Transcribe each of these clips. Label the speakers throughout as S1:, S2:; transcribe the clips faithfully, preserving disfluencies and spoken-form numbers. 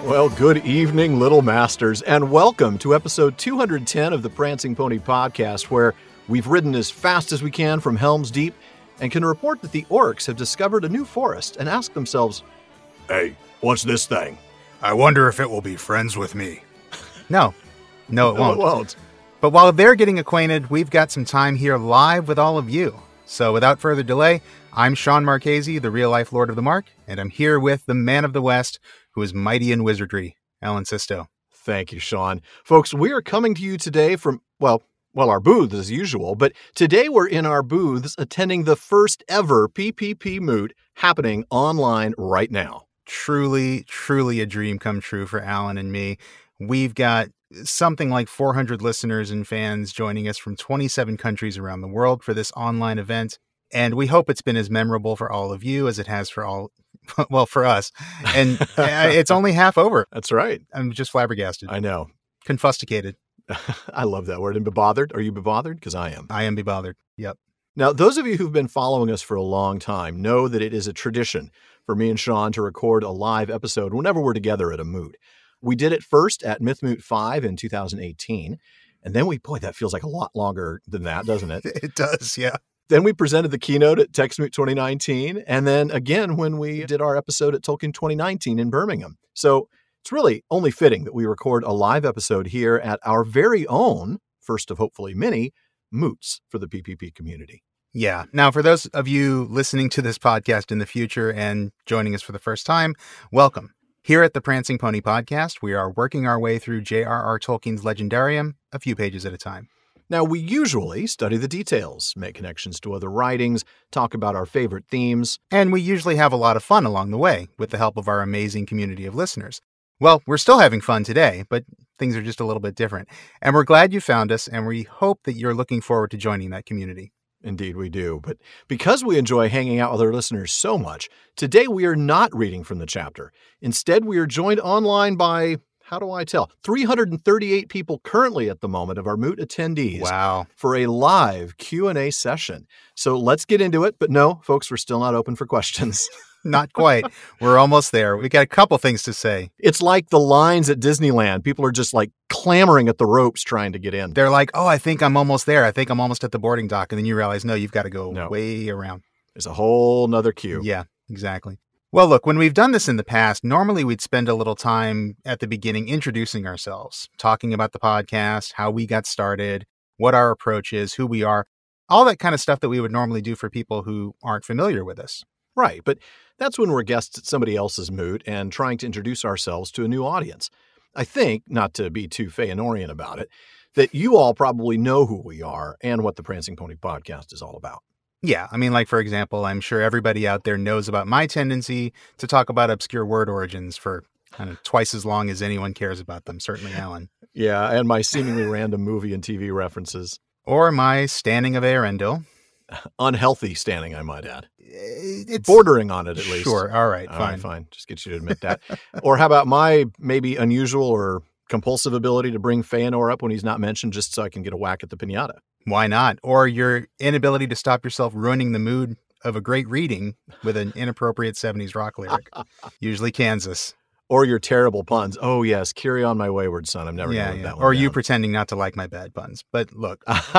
S1: Well, good evening, Little Masters, and welcome to episode two hundred ten of the Prancing Pony Podcast, where we've ridden as fast as we can from Helm's Deep and can report that the orcs have discovered a new forest and ask themselves, "Hey, what's this thing?
S2: I wonder if it will be friends with me." No, no, it
S1: No,
S2: won't.
S1: it won't.
S2: But while they're getting acquainted, we've got some time here live with all of you. So without further delay, I'm Sean Marchese, the real-life Lord of the Mark, and I'm here with the man of the West, who is mighty in wizardry, Alan Sisto.
S1: Thank you, Sean. Folks, we are coming to you today from, well, well, our booths as usual, but today we're in our booths attending the first ever P P P Moot happening online right now.
S2: Truly, truly a dream come true for Alan and me. We've got something like four hundred listeners and fans joining us from twenty-seven countries around the world for this online event. And we hope it's been as memorable for all of you as it has for all, well, for us. And it's only half over.
S1: That's right.
S2: I'm just flabbergasted.
S1: I know.
S2: Confusticated.
S1: I love that word. And bebothered? Are you bebothered? Because I am.
S2: I am bebothered. Yep.
S1: Now, those of you who've been following us for a long time know that it is a tradition for me and Sean to record a live episode whenever we're together at a moot. We did it first at MythMoot five in two thousand eighteen. And then we, boy, that feels like a lot longer than that, doesn't it?
S2: It does, yeah.
S1: Then we presented the keynote at TextMoot twenty nineteen, and then again when we did our episode at Tolkien twenty nineteen in Birmingham. So it's really only fitting that we record a live episode here at our very own, first of hopefully many, moots for the P P P community.
S2: Yeah. Now, for those of you listening to this podcast in the future and joining us for the first time, welcome. Here at the Prancing Pony Podcast, we are working our way through J R R Tolkien's Legendarium, a few pages at a time.
S1: Now, we usually study the details, make connections to other writings, talk about our favorite themes.
S2: And we usually have a lot of fun along the way, with the help of our amazing community of listeners. Well, we're still having fun today, but things are just a little bit different. And we're glad you found us, and we hope that you're looking forward to joining that community.
S1: Indeed we do. But because we enjoy hanging out with our listeners so much, today we are not reading from the chapter. Instead, we are joined online by, how do I tell, three hundred thirty-eight people currently at the moment of our Moot attendees.
S2: Wow.
S1: For a live Q and A session. So let's get into it. But no, folks, we're still not open for questions.
S2: Not quite. We're almost there. We got a couple things to say.
S1: It's like the lines at Disneyland. People are just like clamoring at the ropes trying to get in.
S2: They're like, oh, I think I'm almost there. I think I'm almost at the boarding dock. And then you realize, no, you've got to go
S1: No.
S2: way around.
S1: There's a whole nother queue.
S2: Yeah, exactly. Well, look, when we've done this in the past, normally we'd spend a little time at the beginning introducing ourselves, talking about the podcast, how we got started, what our approach is, who we are, all that kind of stuff that we would normally do for people who aren't familiar with us.
S1: Right, but that's when we're guests at somebody else's moot and trying to introduce ourselves to a new audience. I think, not to be too Feanorian about it, that you all probably know who we are and what the Prancing Pony Podcast is all about.
S2: Yeah, I mean, like, for example, I'm sure everybody out there knows about my tendency to talk about obscure word origins for kind of twice as long as anyone cares about them, certainly Alan.
S1: Yeah, and my seemingly random movie and T V references.
S2: Or my standing of Earendil.
S1: Unhealthy standing, I might add.
S2: It's
S1: Bordering on it, at least.
S2: Sure, all right,
S1: All
S2: fine.
S1: right, fine. Just get you to admit that. Or how about my maybe unusual or compulsive ability to bring Feanor up when he's not mentioned just so I can get a whack at the piñata?
S2: Why not? Or your inability to stop yourself ruining the mood of a great reading with an inappropriate seventies rock lyric. Usually Kansas.
S1: Or your terrible puns. Oh, yes. Carry on, my wayward son. I'm never
S2: Yeah,
S1: going to
S2: yeah.
S1: that one
S2: Or you
S1: down.
S2: pretending not to like my bad puns. But look,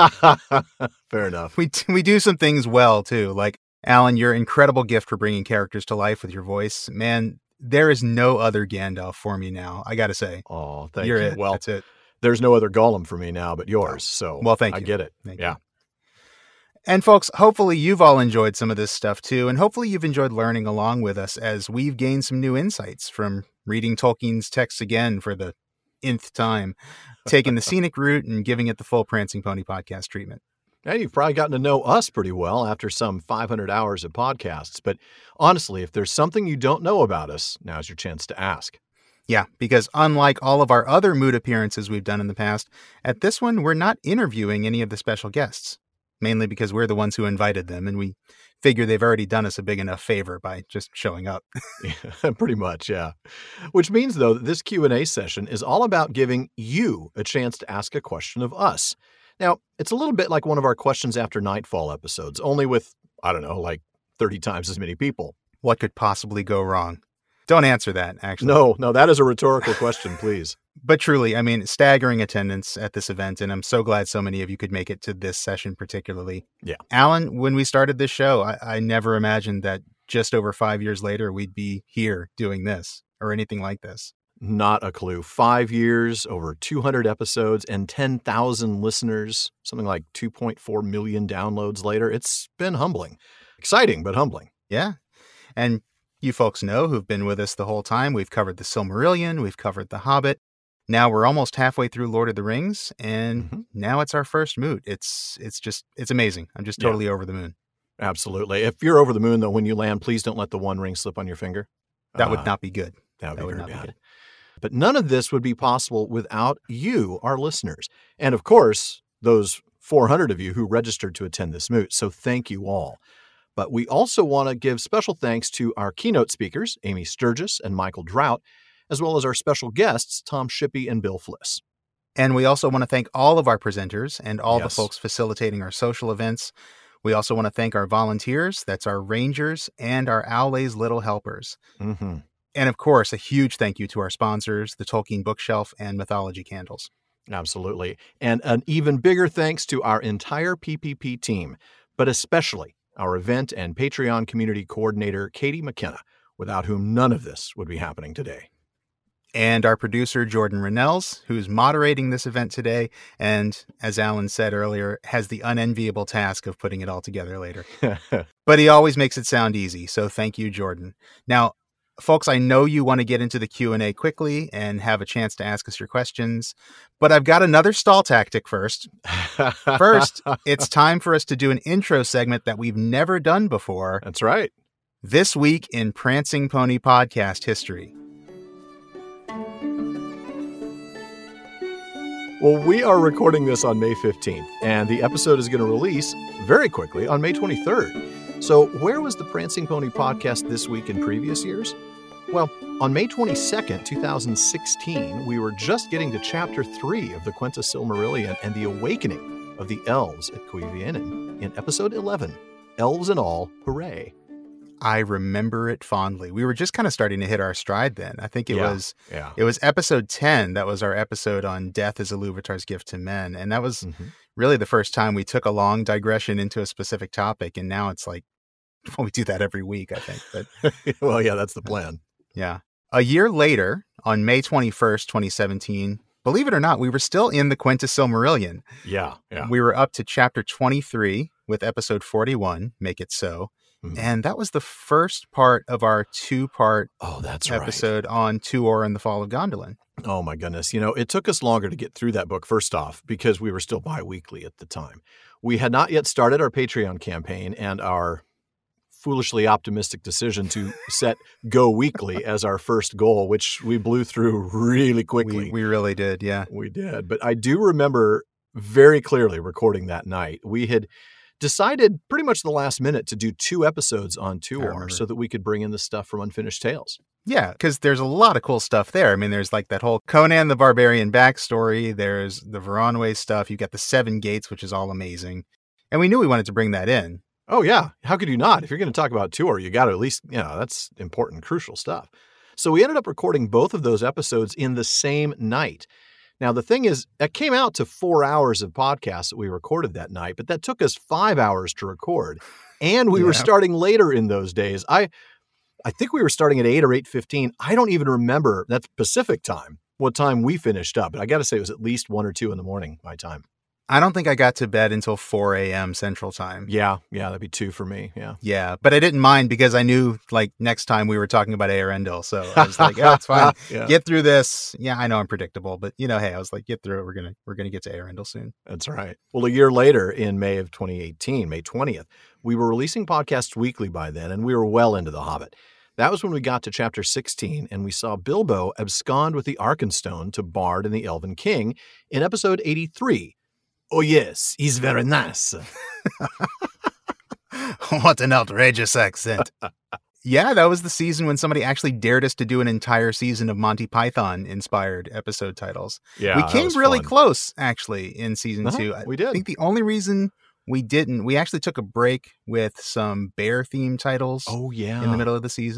S1: Fair enough.
S2: we we do some things well, too. Like, Alan, your incredible gift for bringing characters to life with your voice. Man, there is no other Gandalf for me now, I got to say.
S1: Oh, thank
S2: You're
S1: you.
S2: it.
S1: Well,
S2: That's it.
S1: there's no other Gollum for me now but yours. So
S2: Well, thank
S1: I
S2: you.
S1: get it.
S2: Thank
S1: yeah.
S2: you. And folks, hopefully you've all enjoyed some of this stuff too, and hopefully you've enjoyed learning along with us as we've gained some new insights from reading Tolkien's texts again for the nth time, taking the scenic route and giving it the full Prancing Pony Podcast treatment.
S1: And you've probably gotten to know us pretty well after some five hundred hours of podcasts. But honestly, if there's something you don't know about us, now's your chance to ask.
S2: Yeah, because unlike all of our other mood appearances we've done in the past, at this one, we're not interviewing any of the special guests. Mainly because we're the ones who invited them, and we figure they've already done us a big enough favor by just showing up.
S1: Yeah, pretty much, yeah. Which means, though, that this Q and A session is all about giving you a chance to ask a question of us. Now, it's a little bit like one of our Questions After Nightfall episodes, only with, I don't know, like thirty times as many people.
S2: What could possibly go wrong? Don't answer that, actually.
S1: No, no, that is a rhetorical question, please.
S2: But truly, I mean, staggering attendance at this event, and I'm so glad so many of you could make it to this session particularly.
S1: Yeah.
S2: Alan, when we started this show, I, I never imagined that just over five years later, we'd be here doing this or anything like this.
S1: Not a clue. Five years, over two hundred episodes, and ten thousand listeners, something like two point four million downloads later. It's been humbling. Exciting, but humbling.
S2: Yeah. And you folks know who've been with us the whole time. We've covered the Silmarillion. We've covered The Hobbit. Now we're almost halfway through Lord of the Rings, and mm-hmm. now it's our first moot. It's it's just, it's amazing. I'm just totally yeah. over the moon.
S1: Absolutely. If you're over the moon, though, when you land, please don't let the One Ring slip on your finger.
S2: That uh, would not be good.
S1: That would
S2: that
S1: be
S2: would
S1: very
S2: not
S1: bad.
S2: Be good.
S1: But none of this would be possible without you, our listeners. And of course, those four hundred of you who registered to attend this moot. So thank you all. But we also want to give special thanks to our keynote speakers, Amy Sturgis and Michael Drought, as well as our special guests, Tom Shippey and Bill Fliss.
S2: And we also want to thank all of our presenters and all
S1: yes.
S2: the folks facilitating our social events. We also want to thank our volunteers, that's our rangers, and our Owl's Little Helpers.
S1: Mm-hmm.
S2: And of course, a huge thank you to our sponsors, the Tolkien Bookshelf and Mythology Candles.
S1: Absolutely. And an even bigger thanks to our entire P P P team, but especially our event and Patreon community coordinator, Katie McKenna, without whom none of this would be happening today.
S2: And our producer, Jordan Rennells, who's moderating this event today, and, as Alan said earlier, has the unenviable task of putting it all together later. But he always makes it sound easy, so thank you, Jordan. Now, folks, I know you want to get into the Q and A quickly and have a chance to ask us your questions, but I've got another stall tactic first. First, it's time for us to do an intro segment that we've never done before.
S1: That's right.
S2: This week in Prancing Pony podcast history.
S1: Well, we are recording this on May fifteenth, and the episode is going to release very quickly on May twenty-third. So where was the Prancing Pony podcast this week in previous years? Well, on May twenty-second, twenty sixteen, we were just getting to Chapter three of the Quenta Silmarillion and the awakening of the elves at Cuiviénen in Episode eleven, Elves and All, Hooray!
S2: I remember it fondly. We were just kind of starting to hit our stride then. I think it
S1: yeah,
S2: was
S1: yeah.
S2: it was episode ten. That was our episode on Death as Iluvatar's Gift to Men. And that was mm-hmm. really the first time we took a long digression into a specific topic. And now it's like, well, we do that every week, I think. But
S1: well, yeah, that's the plan.
S2: Yeah. A year later, on May twenty-first, twenty seventeen, believe it or not, we were still in the Quenta Silmarillion.
S1: Yeah, yeah.
S2: We were up to chapter twenty-three with episode forty-one, Make It So. Mm-hmm. And that was the first part of our two-part
S1: oh, that's
S2: episode
S1: right.
S2: on Tuor and the Fall of Gondolin.
S1: Oh, my goodness. You know, it took us longer to get through that book, first off, because we were still bi-weekly at the time. We had not yet started our Patreon campaign, and our foolishly optimistic decision to set Go Weekly as our first goal, which we blew through really quickly.
S2: We, we really did, yeah.
S1: We did. But I do remember very clearly recording that night. We had decided pretty much the last minute to do two episodes on Tuor so that we could bring in the stuff from Unfinished Tales.
S2: Yeah, because there's a lot of cool stuff there. I mean, there's like that whole Conan the Barbarian backstory. There's the Varanwe stuff. You've got the Seven Gates, which is all amazing. And we knew we wanted to bring that in.
S1: Oh, yeah. How could you not? If you're going to talk about Tuor, you got to at least, you know, that's important, crucial stuff. So we ended up recording both of those episodes in the same night. Now, the thing is, that came out to four hours of podcasts that we recorded that night, but that took us five hours to record. And we yeah. were starting later in those days. I I think we were starting at eight or eight fifteen. I don't even remember, that's Pacific time, what time we finished up. But I got to say, it was at least one or two in the morning, my time.
S2: I don't think I got to bed until four a.m. Central Time.
S1: Yeah, yeah, that'd be two for me, yeah.
S2: Yeah, but I didn't mind because I knew, like, next time we were talking about Eärendil, so I was like, oh, it's fine. yeah. Get through this. Yeah, I know I'm predictable, but, you know, hey, I was like, get through it. We're going to we're gonna get to Eärendil soon.
S1: That's right. Well, a year later, in May of twenty eighteen, May twentieth, we were releasing podcasts weekly by then, and we were well into The Hobbit. That was when we got to chapter sixteen, and we saw Bilbo abscond with the Arkenstone to Bard and the Elven King in episode eighty-three. Oh, yes, he's very nice.
S2: What an outrageous accent. Yeah, that was the season when somebody actually dared us to do an entire season of Monty Python-inspired episode titles.
S1: Yeah,
S2: we came really
S1: fun.
S2: close, actually, in season
S1: uh-huh,
S2: two.
S1: We did.
S2: I think the only reason we didn't, we actually took a break with some bear-themed titles
S1: oh, yeah.
S2: in the middle of the season.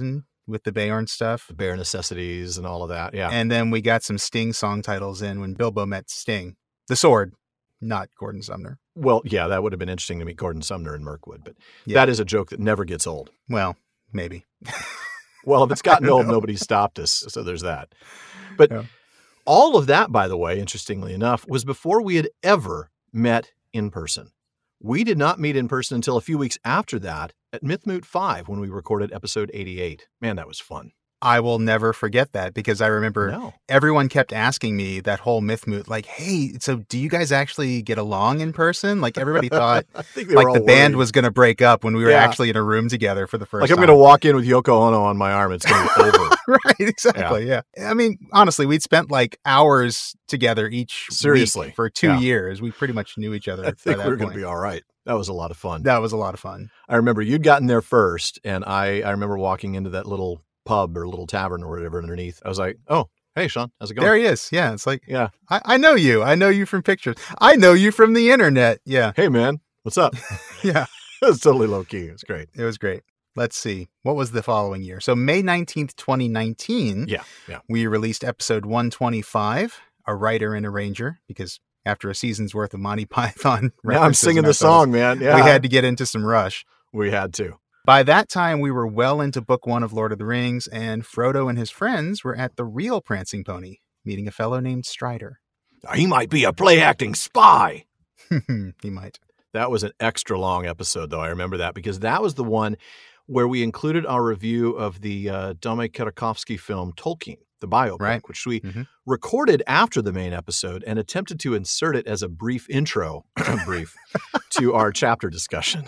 S2: with the Beorn stuff.
S1: The Bare Necessities and all of that. Yeah.
S2: And then we got some Sting song titles in when Bilbo met Sting. The Sword, not Gordon Sumner.
S1: Well, yeah, that would have been interesting to meet Gordon Sumner in Mirkwood, but
S2: Yeah.
S1: that is a joke that never gets old.
S2: Well, maybe.
S1: Well, if it's gotten old, nobody stopped us. So there's that. But
S2: Yeah.
S1: all of that, by the way, interestingly enough, was before we had ever met in person. We did not meet in person until a few weeks after that at Mythmoot five when we recorded episode eighty-eight. Man, that was fun.
S2: I will never forget that because I remember
S1: No.
S2: everyone kept asking me that whole Mythmoot, like, hey, so do you guys actually get along in person? Like everybody thought
S1: I think they
S2: like
S1: were
S2: the
S1: all
S2: band
S1: worried.
S2: was going to break up when we were
S1: Yeah.
S2: actually in a room together for the first
S1: Like I'm
S2: time.
S1: going to walk in with Yoko Ono on my arm. It's going to be over.
S2: Right, exactly. Yeah. I mean, honestly, we'd spent like hours together each
S1: Seriously.
S2: week for two
S1: Yeah.
S2: years. We pretty much knew each other
S1: I
S2: by
S1: think
S2: that
S1: we were going
S2: point.
S1: to be all right. That was a lot of fun.
S2: That was a lot of fun.
S1: I remember you'd gotten there first, and I, I remember walking into that little pub or little tavern or whatever underneath. I was like, oh, hey, Sean, how's it going?
S2: There he is. Yeah. It's like,
S1: Yeah.
S2: I, I know you. I know you from pictures. I know you from the internet. Yeah.
S1: Hey, man, what's up?
S2: Yeah.
S1: It was totally low key. It was great.
S2: It was great. Let's see. What was the following year? So May nineteenth, twenty nineteen,
S1: Yeah. Yeah.
S2: we released episode one twenty-five, A Writer and Arranger, because after a season's worth of Monty Python
S1: Now I'm
S2: references
S1: singing
S2: in
S1: the
S2: ourselves,
S1: song, man. Yeah.
S2: we had to get into some Rush.
S1: We had to.
S2: By that time, we were well into book one of Lord of the Rings, and Frodo and his friends were at the real Prancing Pony, meeting a fellow named Strider.
S1: He might be a play acting spy.
S2: He might.
S1: That was an extra long episode, though. I remember that because that was the one where we included our review of the uh, Dome Karakovsky film Tolkien, the biopic,
S2: Right.
S1: which we
S2: Mhm.
S1: recorded after the main episode and attempted to insert it as a brief intro, brief, to our chapter discussion.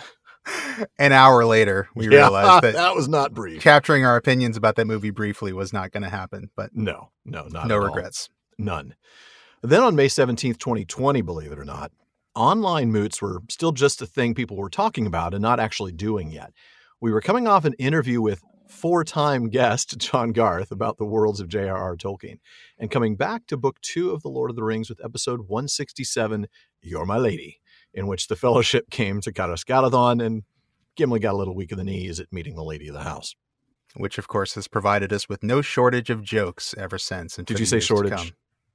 S2: An hour later, we
S1: Yeah,
S2: realized that
S1: that was not brief.
S2: capturing our opinions about that movie briefly was not going to happen, but
S1: No, no, not
S2: no
S1: at all.
S2: regrets.
S1: None. Then on May seventeenth, twenty twenty, believe it or not, online moots were still just a thing people were talking about and not actually doing yet. We were coming off an interview with four-time guest John Garth about the worlds of J R R. Tolkien and coming back to book two of The Lord of the Rings with episode one sixty-seven, You're My Lady, in which the Fellowship came to Caras-Galadhon and Gimli got a little weak in the knees at meeting the lady of the house.
S2: Which, of course, has provided us with no shortage of jokes ever since. and for
S1: Did you
S2: the
S1: say
S2: years to
S1: shortage?
S2: come.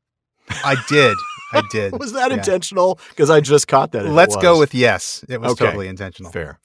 S2: I did. I did.
S1: Was that
S2: Yeah.
S1: intentional? Because I just caught that. if it
S2: Let's go
S1: was.
S2: with yes. It was
S1: Okay.
S2: totally intentional.
S1: Fair.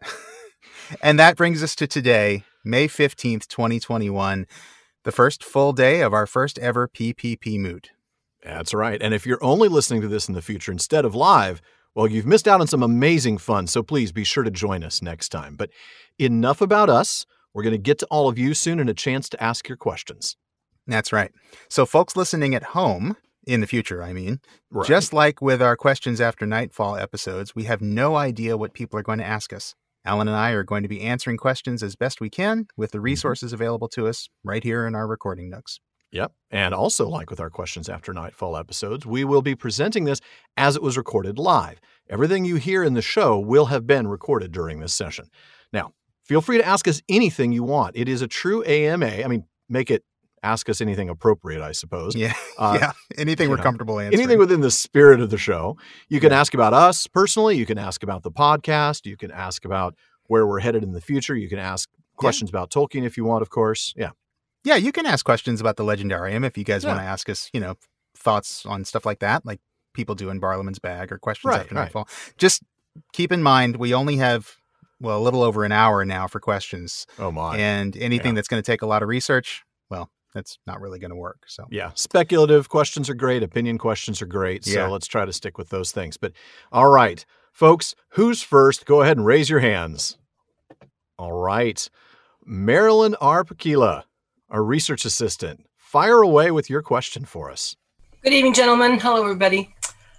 S2: And that brings us to today, May fifteenth, twenty twenty-one, the first full day of our first ever P P P Moot.
S1: That's right. And if you're only listening to this in the future instead of live, well, you've missed out on some amazing fun. So please be sure to join us next time. But enough about us. We're going to get to all of you soon and a chance to ask your questions.
S2: That's right. So folks listening at home, in the future, I mean,
S1: Right.
S2: just like with our Questions After Nightfall episodes, we have no idea what people are going to ask us. Alan and I are going to be answering questions as best we can with the resources available to us right here in our recording nooks.
S1: Yep. And also, like with our Questions After Nightfall episodes, we will be presenting this as it was recorded live. Everything you hear in the show will have been recorded during this session. Now, feel free to ask us anything you want. It is a true A M A. I mean, make it ask us anything appropriate, I suppose.
S2: Yeah.
S1: Uh,
S2: yeah. Anything
S1: you
S2: we're
S1: know,
S2: comfortable answering.
S1: Anything within the spirit of the show. You can ask about us personally. You can ask about the podcast. You can ask about where we're headed in the future. You can ask questions about Tolkien if you want, of course. Yeah.
S2: Yeah, you can ask questions about the Legendarium if you guys
S1: Yeah.
S2: want to ask us, you know, thoughts on stuff like that, like people do in Barlowman's Bag or Questions
S1: Right,
S2: After
S1: right.
S2: Nightfall. Just keep in mind, we only have, well, a little over an hour now for questions.
S1: Oh, my.
S2: And anything
S1: Yeah.
S2: that's going to take a lot of research, well, that's not really going to work. So,
S1: Yeah. Speculative questions are great. Opinion questions are great. So
S2: Yeah.
S1: let's try to stick with those things. But all right, folks, who's first? Go ahead and raise your hands. All right. Marilyn R. Pakila, our research assistant. Fire away with your question for us.
S3: Good evening, gentlemen. Hello, everybody.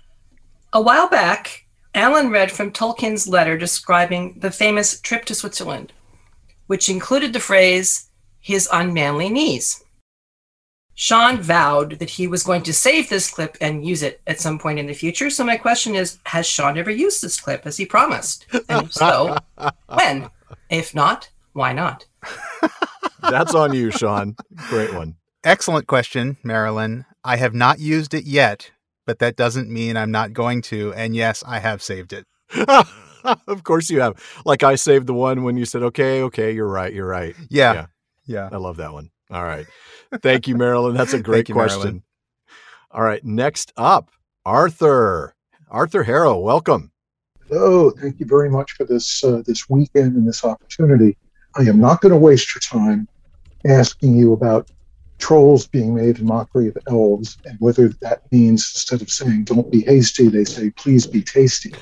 S3: A while back, Alan read from Tolkien's letter describing the famous trip to Switzerland, which included the phrase, his unmanly knees. Sean vowed that he was going to save this clip and use it at some point in the future. So my question is, has Sean ever used this clip as he promised? And if so, when? If not, why not?
S1: That's on you, Sean. Great one.
S2: excellent question, Marilyn. I have not used it yet, but that doesn't mean I'm not going to. And yes, I have saved it.
S1: Of course you have. Like I saved the one when you said, okay, okay, you're right, you're right.
S2: Yeah.
S1: Yeah.
S2: Yeah.
S1: I love that one. All right. Thank you, Marilyn. That's a great
S2: you,
S1: question.
S2: Marilyn.
S1: All right. Next up, Arthur. Arthur Harrow, welcome.
S4: Hello. Thank you very much for this uh, this weekend and this opportunity. I am not going to waste your time asking you about trolls being made in mockery of elves and whether that means instead of saying don't be hasty, they say please be tasty.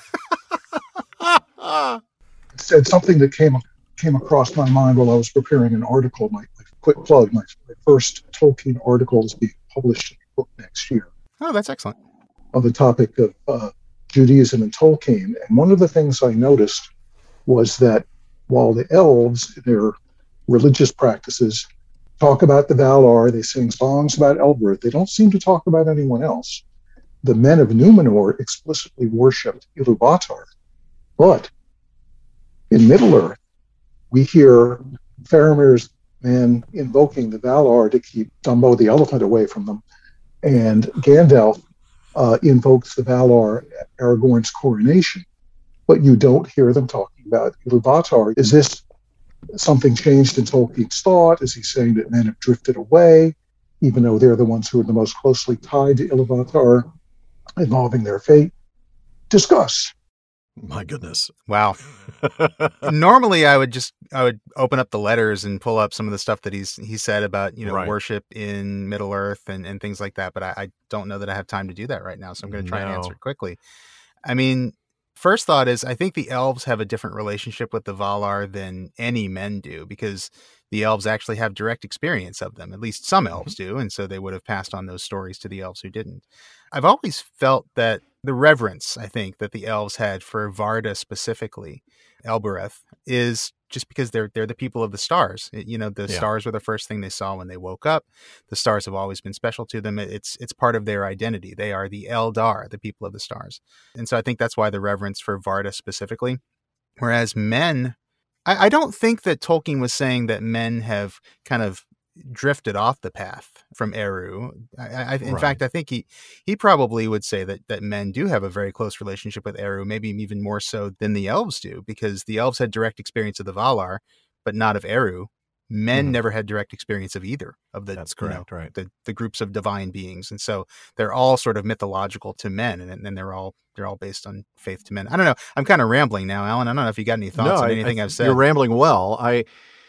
S4: Instead, something that came came across my mind while I was preparing an article, my, my quick plug, my, my first Tolkien article is being published in a book next year.
S2: Oh, that's excellent.
S4: On the topic of uh, Judaism and Tolkien. And one of the things I noticed was that while the elves, their religious practices, talk about the Valar, they sing songs about Elbereth, they don't seem to talk about anyone else. The men of Numenor explicitly worshipped Ilúvatar. But in Middle-earth, we hear Faramir's men invoking the Valar to keep Dumbo the elephant away from them. And Gandalf uh, invokes the Valar at Aragorn's coronation. But you don't hear them talking about Ilúvatar. Is this something changed in Tolkien's thought? Is he saying that men have drifted away, even though they're the ones who are the most closely tied to Ilúvatar, involving their fate? Discuss.
S1: My goodness.
S2: Wow. Normally I would just, I would open up the letters and pull up some of the stuff that he's, he said about, you know,
S1: Right.
S2: worship in Middle Earth and, and things like that. But I, I don't know that I have time to do that right now. So I'm going to try and
S1: No.
S2: answer it quickly. I mean, first thought is I think the elves have a different relationship with the Valar than any men do, because the elves actually have direct experience of them. At least some elves do. And so they would have passed on those stories to the elves who didn't. I've always felt that the reverence, I think, that the elves had for Varda specifically, Elbereth, is just because they're they're the people of the stars. It- you know, the
S1: Yeah.
S2: stars were the first thing they saw when they woke up. The stars have always been special to them. It- It's it's part of their identity. They are the Eldar, the people of the stars. And so I think that's why the reverence for Varda specifically. Whereas men, I, I don't think that Tolkien was saying that men have kind of drifted off the path from Eru. I, I, in
S1: Right.
S2: fact, I think he he probably would say that that men do have a very close relationship with Eru, maybe even more so than the elves do, because the elves had direct experience of the Valar, but not of Eru. Men
S1: Mhm.
S2: never had direct experience of either of the
S1: That's
S2: you know,
S1: correct, right.
S2: the the groups of divine beings, and so they're all sort of mythological to men, and then they're all they're all based on faith to men. I don't know. I'm kind of rambling now, Alan. I don't know if you got any thoughts
S1: no,
S2: on
S1: I-
S2: anything
S1: I,
S2: I've said.
S1: You're rambling well. I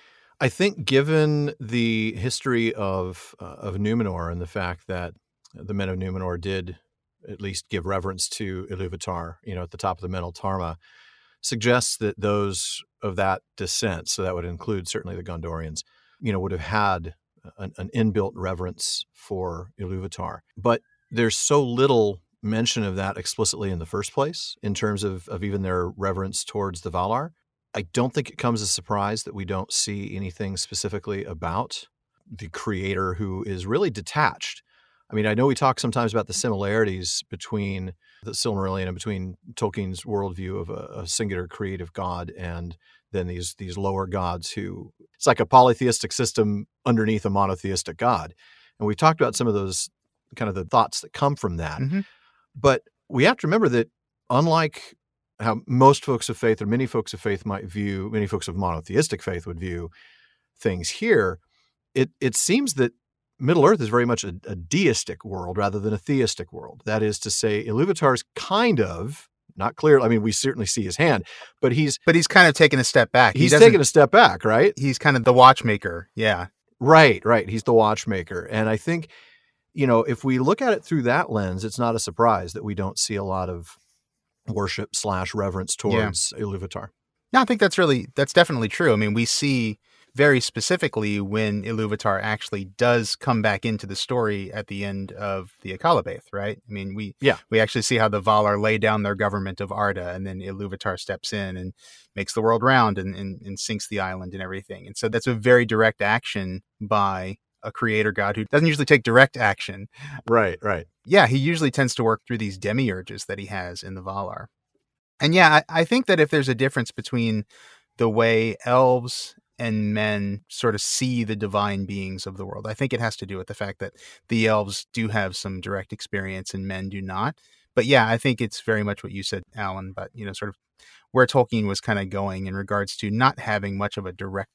S1: I think given the history of uh, of Numenor and the fact that the men of Numenor did at least give reverence to Ilúvatar, you know, at the top of the Mental Tarma, suggests that those of that descent, so that would include certainly the Gondorians, you know, would have had an, an inbuilt reverence for Ilúvatar. But there's so little mention of that explicitly in the first place in terms of, of even their reverence towards the Valar. I don't think it comes as a surprise that we don't see anything specifically about the creator who is really detached. I mean, I know we talk sometimes about the similarities between the Silmarillion and between Tolkien's worldview of a, a singular creative god and then these these lower gods who, it's like a polytheistic system underneath a monotheistic god. And we've talked about some of those kind of the thoughts that come from that.
S2: Mhm.
S1: But we have to remember that unlike how most folks of faith or many folks of faith might view, many folks of monotheistic faith would view things here, it it seems that Middle Earth is very much a, a deistic world rather than a theistic world. That is to say, Ilúvatar's kind of, not clear, I mean, we certainly see his hand, but he's
S2: But he's kind of taken a step back. He
S1: he's
S2: doesn't-
S1: taken a step back, right?
S2: He's kind of the watchmaker. Yeah.
S1: Right, right. He's the watchmaker. And I think, you know, if we look at it through that lens, it's not a surprise that we don't see a lot of worship slash reverence towards Ilúvatar.
S2: No, I think that's really, that's definitely true. I mean, we see very specifically when Ilúvatar actually does come back into the story at the end of the Akalabaith, right? I mean, we
S1: Yeah.
S2: we actually see how the Valar lay down their government of Arda, and then Ilúvatar steps in and makes the world round and, and, and sinks the island and everything. And so that's a very direct action by a creator god who doesn't usually take direct action.
S1: Right, right.
S2: Yeah, he usually tends to work through these demiurges that he has in the Valar. And yeah, I, I think that if there's a difference between the way elves and men sort of see the divine beings of the world, I think it has to do with the fact that the elves do have some direct experience and men do not. But yeah, I think it's very much what you said, Alan, but you know, sort of where Tolkien was kind of going in regards to not having much of a direct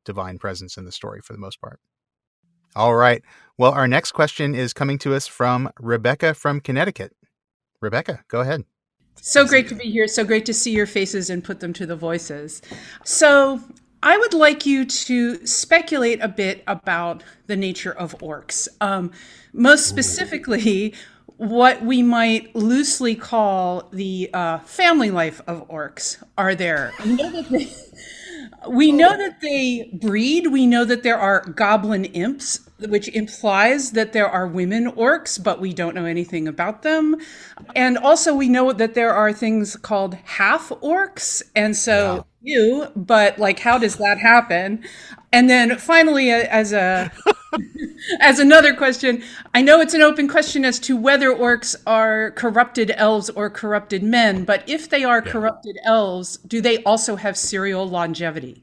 S2: divine presence in the story for the most part. All right. Well, our next question is coming to us from Rebecca from Connecticut. Rebecca, go ahead.
S5: So great to be here. So great to see your faces and put them to the voices. So I would like you to speculate a bit about the nature of orcs. Um, most specifically, what we might loosely call the uh, family life of orcs are there. We know that they, we know that they breed. We know that there are goblin imps, which implies that there are women orcs, but we don't know anything about them. And also we know that there are things called half orcs. And so yeah. you, but like, how does that happen? And then finally, as a as another question, I know it's an open question as to whether orcs are corrupted elves or corrupted men, but if they are yeah. corrupted elves, do they also have serial longevity?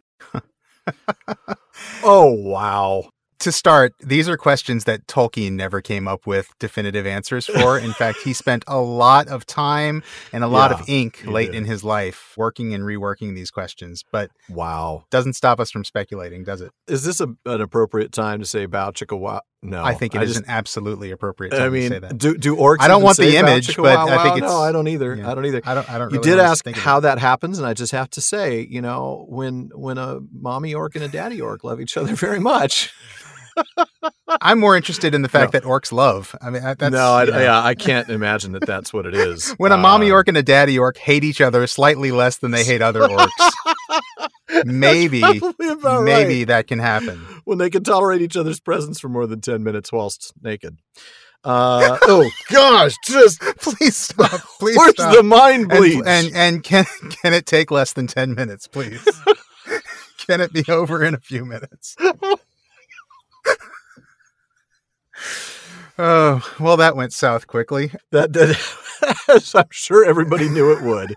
S1: Oh, wow.
S2: To start, these are questions that Tolkien never came up with definitive answers for. In fact, he spent a lot of time and a lot yeah, of ink late did. in his life working and reworking these questions. But
S1: wow,
S2: doesn't stop us from speculating, does it?
S1: Is this a, an appropriate time to say Bow Chicka Wow? No,
S2: I think it
S1: I
S2: is
S1: just,
S2: an absolutely appropriate time
S1: I mean,
S2: to say that.
S1: Do do orcs?
S2: I don't want the image, but
S1: wow,
S2: I think it's.
S1: No, I don't either.
S2: Yeah,
S1: I don't either.
S2: I don't. I don't.
S1: You
S2: really
S1: did ask how
S2: it.
S1: that happens, and I just have to say, you know, when when a mommy orc and a daddy orc love each other very much.
S2: I'm more interested in the fact
S1: no.
S2: that orcs love. I mean, that's,
S1: no, I,
S2: you know.
S1: yeah, I can't imagine that that's what it is.
S2: When a mommy uh, orc and a daddy orc hate each other slightly less than they hate other orcs, maybe, maybe right. that can happen.
S1: When they can tolerate each other's presence for more than ten minutes whilst naked. Uh, oh gosh, just
S2: please stop. Please
S1: where's
S2: stop.
S1: the mind bleach?
S2: And, and and can can it take less than ten minutes, please? Can it be over in a few minutes? Oh, well, that went south quickly.
S1: That did, as I'm sure everybody knew it would.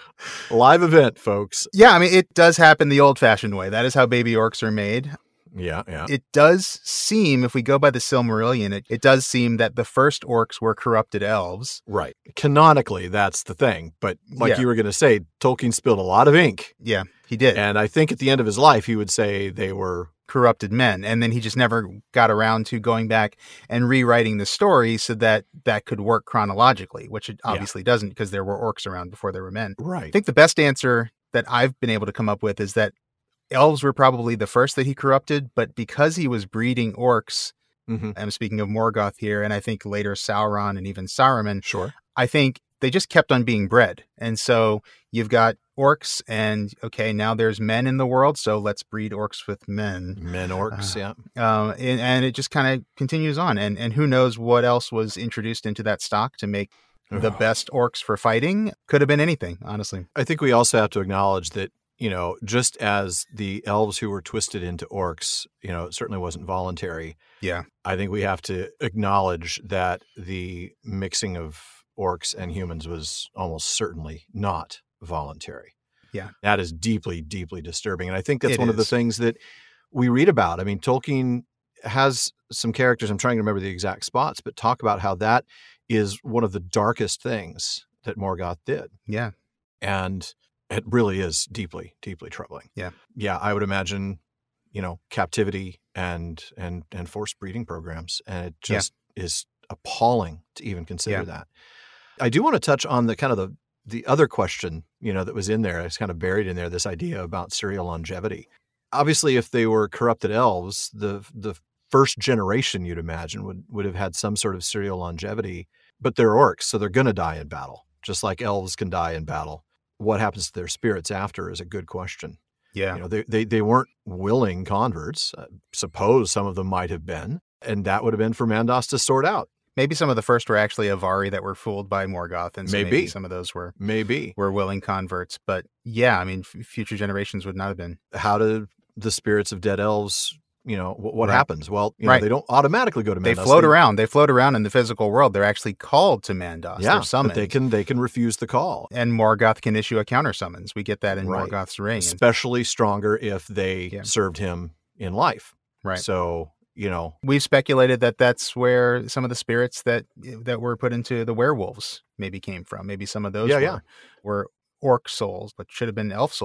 S1: Live event, folks.
S2: Yeah, I mean, it does happen the old-fashioned way. That is how baby orcs are made.
S1: Yeah, yeah.
S2: It does seem, if we go by the Silmarillion, it, it does seem that the first orcs were corrupted elves.
S1: Right. Canonically, that's the thing. But like
S2: yeah.
S1: you were going to say, Tolkien spilled a lot of ink.
S2: Yeah, he did.
S1: And I think at the end of his life, he would say they were
S2: corrupted men. And then he just never got around to going back and rewriting the story so that that could work chronologically, which it obviously yeah. doesn't because there were orcs around before there were men.
S1: Right.
S2: I think the best answer that I've been able to come up with is that elves were probably the first that he corrupted, but because he was breeding orcs, mm-hmm. I'm speaking of Morgoth here, and I think later Sauron and even Saruman,
S1: sure.
S2: I think they just kept on being bred. And so you've got orcs and, okay, now there's men in the world, so let's breed orcs with men.
S1: Men orcs, uh,
S2: yeah. Uh, and, and it just kind of continues on. And, and who knows what else was introduced into that stock to make the best orcs for fighting. Could have been anything, honestly.
S1: I think we also have to acknowledge that, you know, just as the elves who were twisted into orcs, you know, it certainly wasn't voluntary.
S2: Yeah.
S1: I think we have to acknowledge that the mixing of orcs and humans was almost certainly not voluntary.
S2: Yeah.
S1: That is deeply, deeply disturbing. And I think that's
S2: it
S1: one
S2: is.
S1: of the things that we read about. I mean, Tolkien has some characters, I'm trying to remember the exact spots, but talk about how that is one of the darkest things that Morgoth did.
S2: Yeah.
S1: And it really is deeply, deeply troubling.
S2: Yeah.
S1: Yeah. I would imagine, you know, captivity and, and, and forced breeding programs. And it just yeah. is appalling to even consider
S2: yeah.
S1: that. I do want to touch on the kind of the, the other question, you know, that was in there. It's kind of buried in there, this idea about serial longevity. Obviously, if they were corrupted elves, the, the first generation, you'd imagine, would, would have had some sort of serial longevity, but they're orcs. So they're going to die in battle, just like elves can die in battle. What happens to their spirits after is a good question.
S2: Yeah.
S1: You know, they, they, they weren't willing converts. I suppose some of them might have been, and that would have been for Mandos to sort out.
S2: Maybe some of the first were actually Avari that were fooled by Morgoth, and so maybe, maybe some of those were
S1: maybe
S2: were willing converts. But yeah, I mean, f- future generations would not have been.
S1: How do the spirits of dead elves, you know, w- what
S2: right.
S1: happens? Well, you know,
S2: right.
S1: they don't automatically go to Mandos.
S2: They float they, around. They float around in the physical world. They're actually called to Mandos.
S1: Yeah,
S2: They're summoned.
S1: But they can they can refuse the call,
S2: and Morgoth can issue a counter summons. We get that in
S1: right.
S2: Morgoth's ring,
S1: especially stronger if they yeah. served him in life.
S2: Right.
S1: So. You know,
S2: we've speculated that that's where some of the spirits that that were put into the werewolves maybe came from. Maybe some of those
S1: yeah,
S2: were,
S1: yeah.
S2: were orc souls, but should have been elf souls.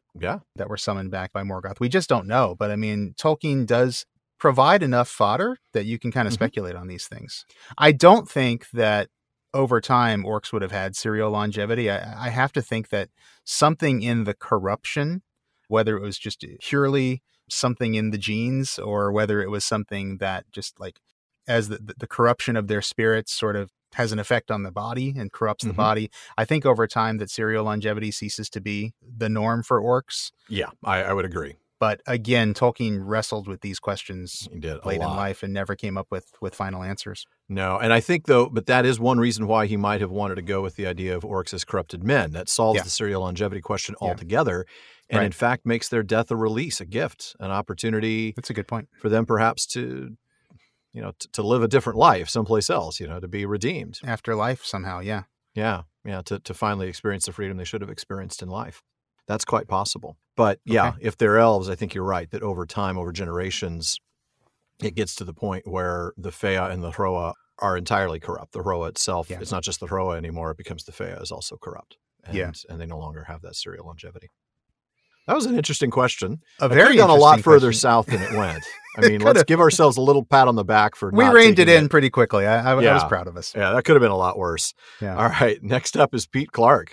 S1: Yeah.
S2: that were summoned back by Morgoth. We just don't know. But I mean, Tolkien does provide enough fodder that you can kind of mm-hmm. speculate on these things. I don't think that over time orcs would have had serial longevity. I, I have to think that something in the corruption, whether it was just purely something in the genes or whether it was something that just like as the, the corruption of their spirits sort of has an effect on the body and corrupts mm-hmm. the body. I think over time that serial longevity ceases to be the norm for orcs.
S1: Yeah, I, I would agree.
S2: But again, Tolkien wrestled with these questions
S1: he did
S2: late in life and never came up with, with final answers.
S1: No, and I think, though, but that is one reason why he might have wanted to go with the idea of orcs as corrupted men. That solves yeah. the serial longevity question yeah. altogether, and right. in fact makes their death a release, a gift, an opportunity.
S2: That's a good point.
S1: For them perhaps to, you know, t- to live a different life someplace else, you know, to be redeemed.
S2: Afterlife somehow, yeah.
S1: Yeah, yeah, to, to finally experience the freedom they should have experienced in life. That's quite possible. But yeah, okay. if they're elves, I think you're right that over time, over generations, it gets to the point where the Fëa and the Hroa are entirely corrupt. The Hroa itself, yeah. it's not just the Hroa anymore. It becomes the Fëa is also corrupt. And,
S2: yeah.
S1: and they no longer have that serial longevity. That was an interesting question.
S2: A very
S1: gone a lot further
S2: question.
S1: south than it went. I mean, let's give ourselves a little pat on the back for
S2: we
S1: not
S2: reined it in
S1: it.
S2: pretty quickly. I, I,
S1: yeah.
S2: I was proud of us.
S1: Yeah, that could have been a lot worse.
S2: Yeah.
S1: All right, next up is Pete Clark.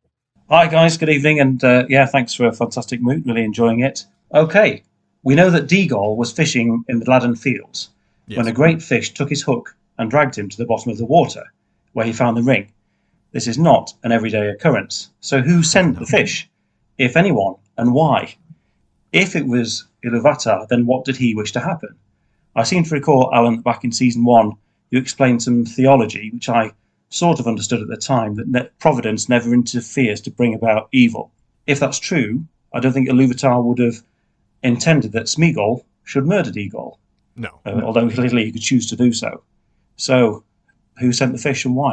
S6: Hi, guys. Good evening. And uh, yeah, thanks for a fantastic moot. Really enjoying it. Okay. We know that Deagol was fishing in the Gladden Fields yes. when a great fish took his hook and dragged him to the bottom of the water, where he found the ring. This is not an everyday occurrence. So who sent the fish, if anyone, and why? If it was Iluvatar, then what did he wish to happen? I seem to recall, Alan, back in season one, you explained some theology, which I sort of understood at the time, that ne- Providence never interferes to bring about evil. If that's true, I don't think Iluvatar would have intended that Smeagol should murder Deagol.
S1: No.
S6: Uh, although clearly he could choose to do so. So, who sent the fish and why?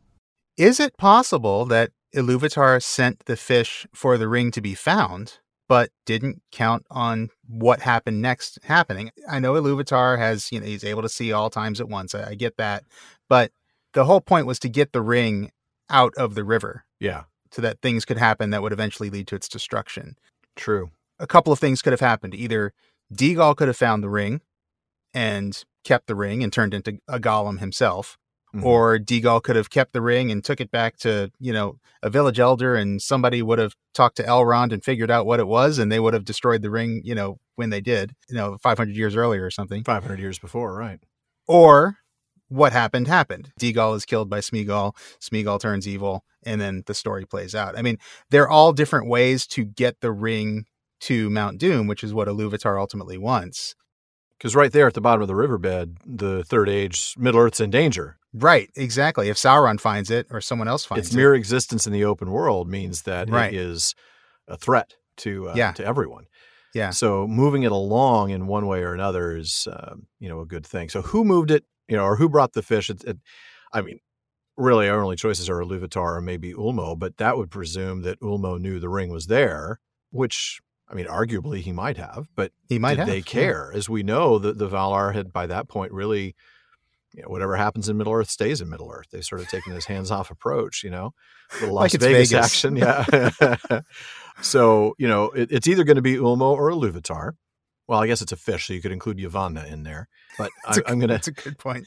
S2: Is it possible that Iluvatar sent the fish for the ring to be found, but didn't count on what happened next happening? I know Iluvatar has, you know, he's able to see all times at once. I, I get that. But the whole point was to get the ring out of the river.
S1: Yeah.
S2: So that things could happen that would eventually lead to its destruction.
S1: True.
S2: A couple of things could have happened. Either Deagol could have found the ring and kept the ring and turned into a golem himself, mm-hmm. or Deagol could have kept the ring and took it back to, you know, a village elder, and somebody would have talked to Elrond and figured out what it was, and they would have destroyed the ring, you know, when they did, you know, five hundred years earlier or something.
S1: five hundred years before, right.
S2: Or what happened happened. Deagol is killed by Smeagol, Smeagol turns evil, and then the story plays out. I mean, they're all different ways to get the ring to Mount Doom, which is what Iluvatar ultimately wants.
S1: Because right there at the bottom of the riverbed, the Third Age, Middle-earth's in danger.
S2: Right, exactly. If Sauron finds it or someone else finds
S1: its
S2: it.
S1: Its mere existence in the open world means that
S2: right.
S1: it is a threat to uh,
S2: yeah.
S1: to everyone.
S2: Yeah.
S1: So moving it along in one way or another is, uh, you know, a good thing. So who moved it, you know, or who brought the fish? It, it, I mean, really our only choices are Iluvatar or maybe Ulmo, but that would presume that Ulmo knew the ring was there, which... I mean, arguably he might have, but
S2: he might
S1: did
S2: have.
S1: they care? Yeah. As we know, the, the Valar had by that point really, you know, whatever happens in Middle-earth stays in Middle-earth. They sort of taken this hands-off approach, you know, the Las
S2: like
S1: Vegas,
S2: Vegas
S1: action. Yeah. So, you know, it, it's either going to be Ulmo or Iluvatar. Well, I guess it's a fish, so you could include Yavanna in there. But I,
S2: a,
S1: I'm going to.
S2: That's a good point.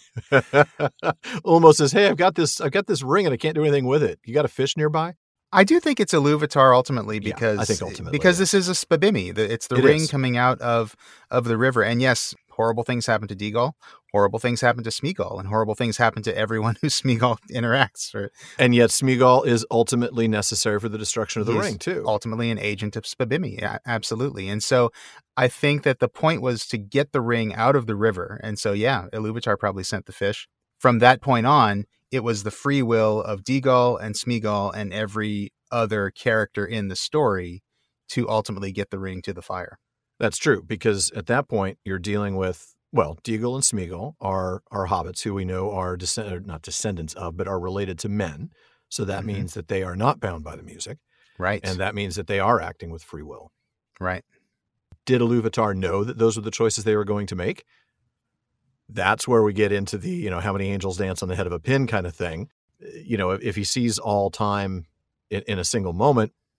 S1: Ulmo says, "Hey, I've got this. I've got this ring, and I can't do anything with it. You got a fish nearby?"
S2: I do think it's Iluvatar ultimately because
S1: yeah, I think ultimately,
S2: because
S1: yeah.
S2: this is a Spabimi. It's the
S1: it
S2: ring
S1: is.
S2: coming out of of the river. And yes, horrible things happen to Deagol, horrible things happen to Smeagol, and horrible things happen to everyone who Smeagol interacts. Or,
S1: and yet Smeagol is ultimately necessary for the destruction of the
S2: he's
S1: ring too.
S2: Ultimately an agent of Spabimi. Yeah, absolutely. And so I think that the point was to get the ring out of the river. And so, yeah, Iluvatar probably sent the fish. From that point on, it was the free will of Deagol and Smeagol and every other character in the story to ultimately get the ring to the fire.
S1: That's true, because at that point you're dealing with, well, Deagol and Smeagol are are hobbits who we know are descend- not descendants of, but are related to men. So that mm-hmm. means that they are not bound by the music.
S2: Right.
S1: And that means that they are acting with free will.
S2: Right.
S1: Did Iluvatar know that those were the choices they were going to make? That's where we get into the, you know, how many angels dance on the head of a pin kind of thing. You know, if, if he sees all time in, in a single moment,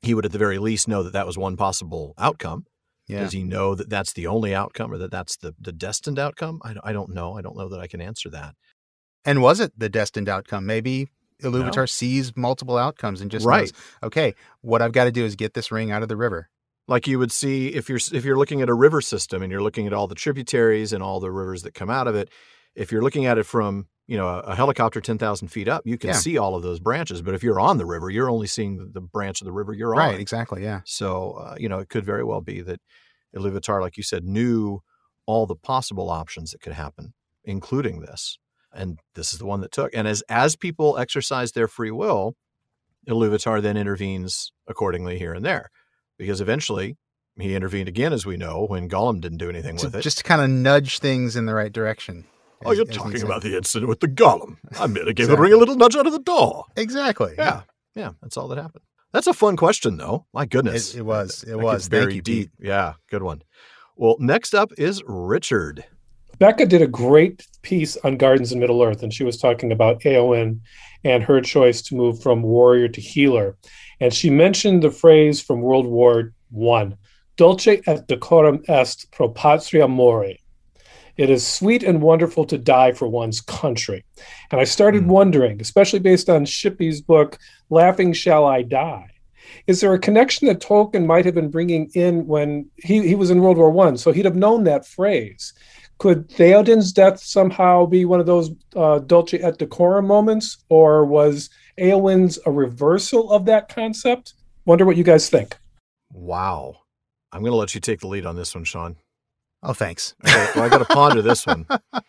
S1: he would at the very least know that that was one possible outcome.
S2: Yeah.
S1: Does he know that that's the only outcome or that that's the, the destined outcome? I, I don't know. I don't know that I can answer that.
S2: And was it the destined outcome? Maybe Iluvatar
S1: No.
S2: sees multiple outcomes and just
S1: Right.
S2: knows, okay, what I've got to do is get this ring out of the river.
S1: Like you would see if you're if you're looking at a river system and you're looking at all the tributaries and all the rivers that come out of it, if you're looking at it from, you know, a, a helicopter ten thousand feet up, you can
S2: Yeah.
S1: see all of those branches. But if you're on the river, you're only seeing the, the branch of the river you're
S2: Right,
S1: on.
S2: exactly, yeah.
S1: So, uh, you know, it could very well be that Iluvatar, like you said, knew all the possible options that could happen, including this. And this is the one that took. And as as people exercise their free will, Iluvatar then intervenes accordingly here and there. Because eventually he intervened again, as we know, when Gollum didn't do anything
S2: To,
S1: with it.
S2: just to kind of nudge things in the right direction.
S1: oh,
S2: as-
S1: you're
S2: as
S1: talking
S2: needs
S1: about
S2: to-
S1: the incident with the Gollum. I merely gave the
S2: Exactly.
S1: ring a little nudge out of the door.
S2: Exactly.
S1: Yeah. Yeah, that's all that happened. That's a fun question, though. My goodness.
S2: It- it was.
S1: That-
S2: It
S1: that
S2: was.
S1: gets
S2: Thank
S1: very
S2: you,
S1: deep.
S2: Pete.
S1: Yeah, good one. Well, next up is Richard.
S7: Becca did a great piece on Gardens in Middle-earth, and she was talking about Éowyn and her choice to move from warrior to healer. And she mentioned the phrase from World War One, Dulce et decorum est pro patria mori. It is sweet and wonderful to die for one's country. And I started
S1: Mm.
S7: wondering, especially based on Shippey's book, Laughing Shall I Die? Is there a connection that Tolkien might have been bringing in when he, he was in World War One? So he'd have known that phrase. Could Theoden's death somehow be one of those uh, Dulce et decorum moments? Or was Éowyn's a reversal of that concept? Wonder what you guys think.
S1: Wow. I'm going to let you take the lead on this one, Sean.
S2: Oh, thanks.
S1: Okay, well, I got to ponder this one.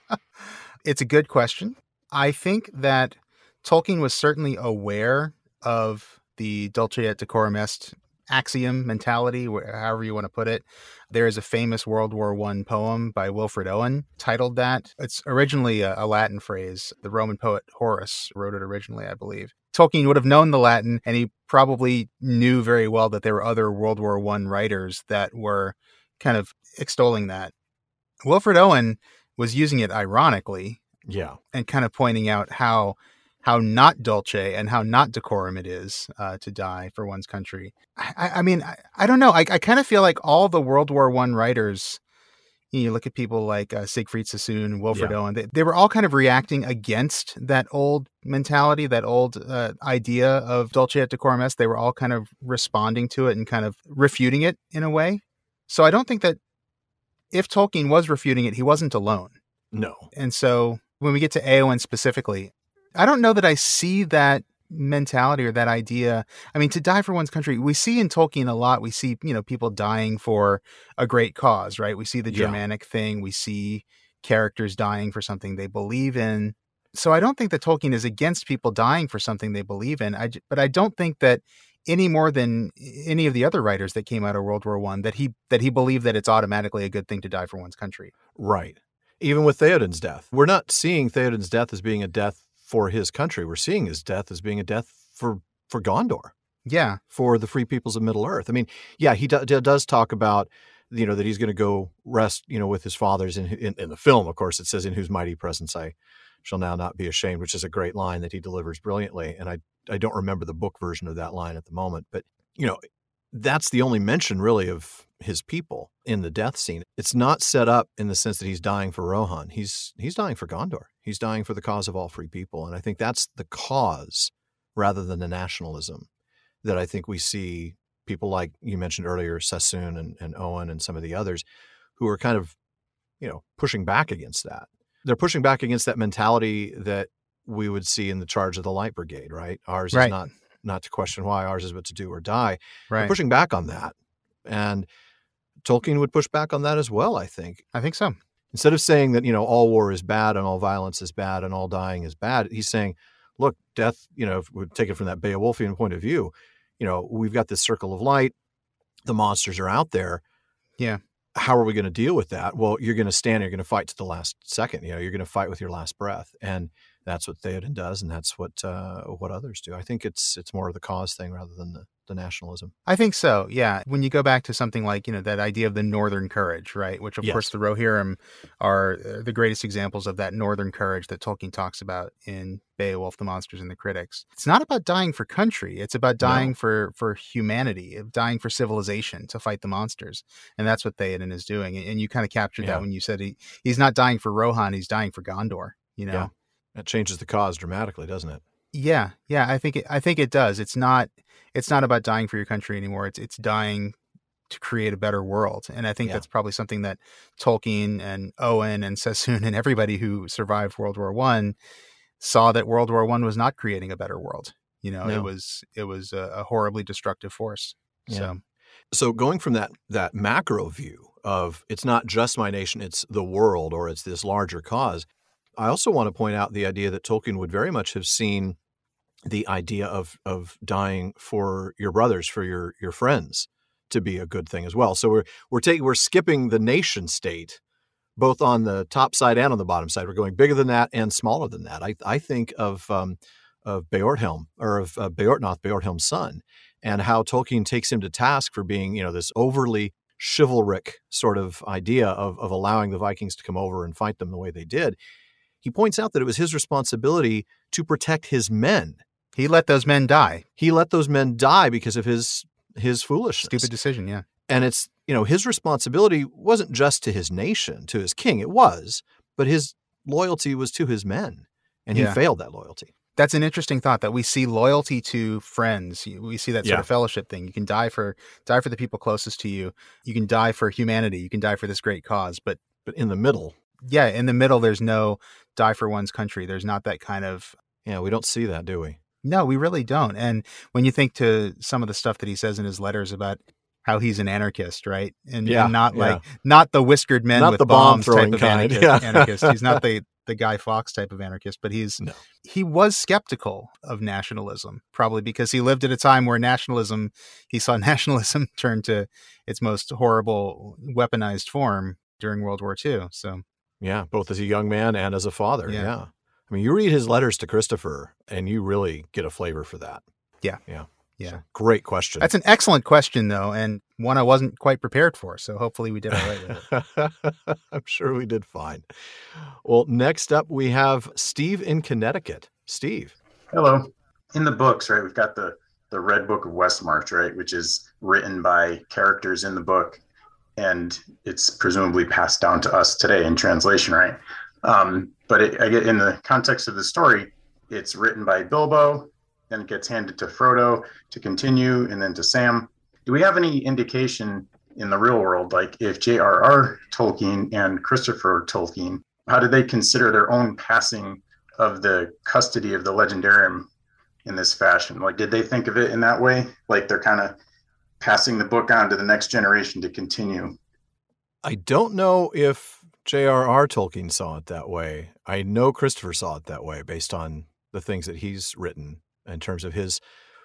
S2: It's a good question. I think that Tolkien was certainly aware of the Dulce et decorum est axiom mentality, wh- however you want to put it. There is a famous World War One poem by Wilfred Owen titled that. It's originally a, a Latin phrase. The Roman poet Horace wrote it originally, I believe. Tolkien would have known the Latin, and he probably knew very well that there were other World War One writers that were kind of extolling that. Wilfred Owen was using it ironically
S1: Yeah.
S2: and kind of pointing out how how not Dulce and how not decorum it is uh, to die for one's country. I, I mean, I, I don't know. I, I kind of feel like all the World War One writers, you, know, you look at people like uh, Siegfried Sassoon, Wilfred
S1: Yeah.
S2: Owen, they, they were all kind of reacting against that old mentality, that old uh, idea of Dulce et decorum est. They were all kind of responding to it and kind of refuting it in a way. So I don't think that if Tolkien was refuting it, he wasn't alone.
S1: No.
S2: And so when we get to Éowyn specifically, I don't know that I see that mentality or that idea. I mean, to die for one's country, we see in Tolkien a lot. We see, you know, people dying for a great cause, right? We see the
S1: Yeah.
S2: Germanic thing. We see characters dying for something they believe in. So I don't think that Tolkien is against people dying for something they believe in. I, j- but I don't think that any more than any of the other writers that came out of World War One that he that he believed that it's automatically a good thing to die for one's country.
S1: Right. Even with Theoden's death, we're not seeing Theoden's death as being a death for his country. We're seeing his death as being a death for, for Gondor,
S2: Yeah,
S1: for the free peoples of Middle Earth. I mean, yeah, he do, does talk about, you know, that he's going to go rest, you know, with his fathers in, in, in the film. Of course, it says, in whose mighty presence I shall now not be ashamed, which is a great line that he delivers brilliantly. And I, I don't remember the book version of that line at the moment, but, you know, that's the only mention really of his people in the death scene. It's not set up in the sense that he's dying for Rohan. He's he's dying for Gondor. He's dying for the cause of all free people. And I think that's the cause rather than the nationalism that I think we see people like you mentioned earlier, Sassoon and, and Owen and some of the others who are kind of, you know, pushing back against that. They're pushing back against that mentality that we would see in the Charge of the Light Brigade, right? Ours
S2: Right.
S1: is not not to question why, ours is but to do or die.
S2: right.
S1: They're pushing back on that. And Tolkien would push back on that as well, I think.
S2: I think so.
S1: Instead of saying that, you know, all war is bad and all violence is bad and all dying is bad, he's saying, look, death, you know, if we take it from that Beowulfian point of view, you know, we've got this circle of light. The monsters are out there.
S2: Yeah.
S1: How are we going to deal with that? Well, you're going to stand, you're going to fight to the last second. You know, you're going to fight with your last breath. And that's what Theoden does, and that's what uh, what others do. I think it's it's more of the cause thing rather than the, the nationalism.
S2: I think so, yeah. When you go back to something like, you know, that idea of the Northern courage, right? Which, of
S1: Yes.
S2: course, the Rohirrim are the greatest examples of that Northern courage that Tolkien talks about in Beowulf, the Monsters, and the Critics. It's not about dying for country. It's about dying
S1: No.
S2: for, for humanity, dying for civilization to fight the monsters. And that's what Theoden is doing. And you kind of captured
S1: Yeah.
S2: that when you said he, he's not dying for Rohan, he's dying for Gondor, you know?
S1: Yeah. That changes the cause dramatically, doesn't it?
S2: Yeah, yeah, I think it, I think it does. It's not it's not about dying for your country anymore. It's it's dying to create a better world, and I think
S1: Yeah.
S2: that's probably something that Tolkien and Owen and Sassoon and everybody who survived World War One saw that World War One was not creating a better world. You know,
S1: No.
S2: it was it was a, a horribly destructive force.
S1: Yeah.
S2: So
S1: So going from that that macro view of it's not just my nation, it's the world, or it's this larger cause, I also want to point out the idea that Tolkien would very much have seen the idea of of dying for your brothers, for your your friends, to be a good thing as well. So we're we're taking we're skipping the nation state, both on the top side and on the bottom side. We're going bigger than that and smaller than that. I I think of um, of Beorhthelm, or of uh, Beorhtnoth, Beorhthelm's son, and how Tolkien takes him to task for being, you know, this overly chivalric sort of idea of of allowing the Vikings to come over and fight them the way they did. He points out that it was his responsibility to protect his men.
S2: he let those men die.
S1: He let those men die because of his his foolishness.
S2: Stupid decision, yeah.
S1: And it's, you know, his responsibility wasn't just to his nation, to his king. It was, but his loyalty was to his men, and he
S2: Yeah.
S1: failed that loyalty.
S2: That's an interesting thought, that we see loyalty to friends. We see that sort
S1: Yeah.
S2: of fellowship thing. You can die for die for the people closest to you. You can die for humanity. You can die for this great cause. But
S1: But in the middle,
S2: yeah, in the middle, there's no die for one's country. There's not that kind of,
S1: yeah, we don't see that, do we?
S2: no, we really don't. And when you think to some of the stuff that he says in his letters about how he's an anarchist, right? And,
S1: Yeah,
S2: and not
S1: yeah.
S2: like, not the whiskered men
S1: Not
S2: with
S1: the
S2: bombs
S1: bomb-throwing
S2: type of
S1: kind,
S2: anarchist,
S1: yeah.
S2: anarchist. He's not the, the Guy Fawkes type of anarchist, but he's,
S1: No.
S2: he was skeptical of nationalism, probably because he lived at a time where nationalism, he saw nationalism turn to its most horrible weaponized form during World War Two. So
S1: Yeah, both as a young man and as a father.
S2: Yeah.
S1: Yeah. I mean, you read his letters to Christopher, and you really get a flavor for that.
S2: Yeah.
S1: Yeah.
S2: yeah.
S1: So, great question.
S2: That's an excellent question, though, and one I wasn't quite prepared for. So hopefully we did all right with it.
S1: I'm sure we did fine. Well, next up, we have Steve in Connecticut. Steve.
S8: Hello. In the books, right, we've got the, the Red Book of Westmarch, right, which is written by characters in the book, and it's presumably passed down to us today in translation, right? Um, but it, I get in the context of the story, it's written by Bilbo, then it gets handed to Frodo to continue, and then to Sam. Do we have any indication in the real world, like if J R R Tolkien and Christopher Tolkien, how did they consider their own passing of the custody of the Legendarium in this fashion? Like, did they think of it in that way? Like they're kind of passing the book on to the next generation to continue?
S1: I don't know if J R R Tolkien saw it that way. I know Christopher saw it that way based on the things that he's written in terms of his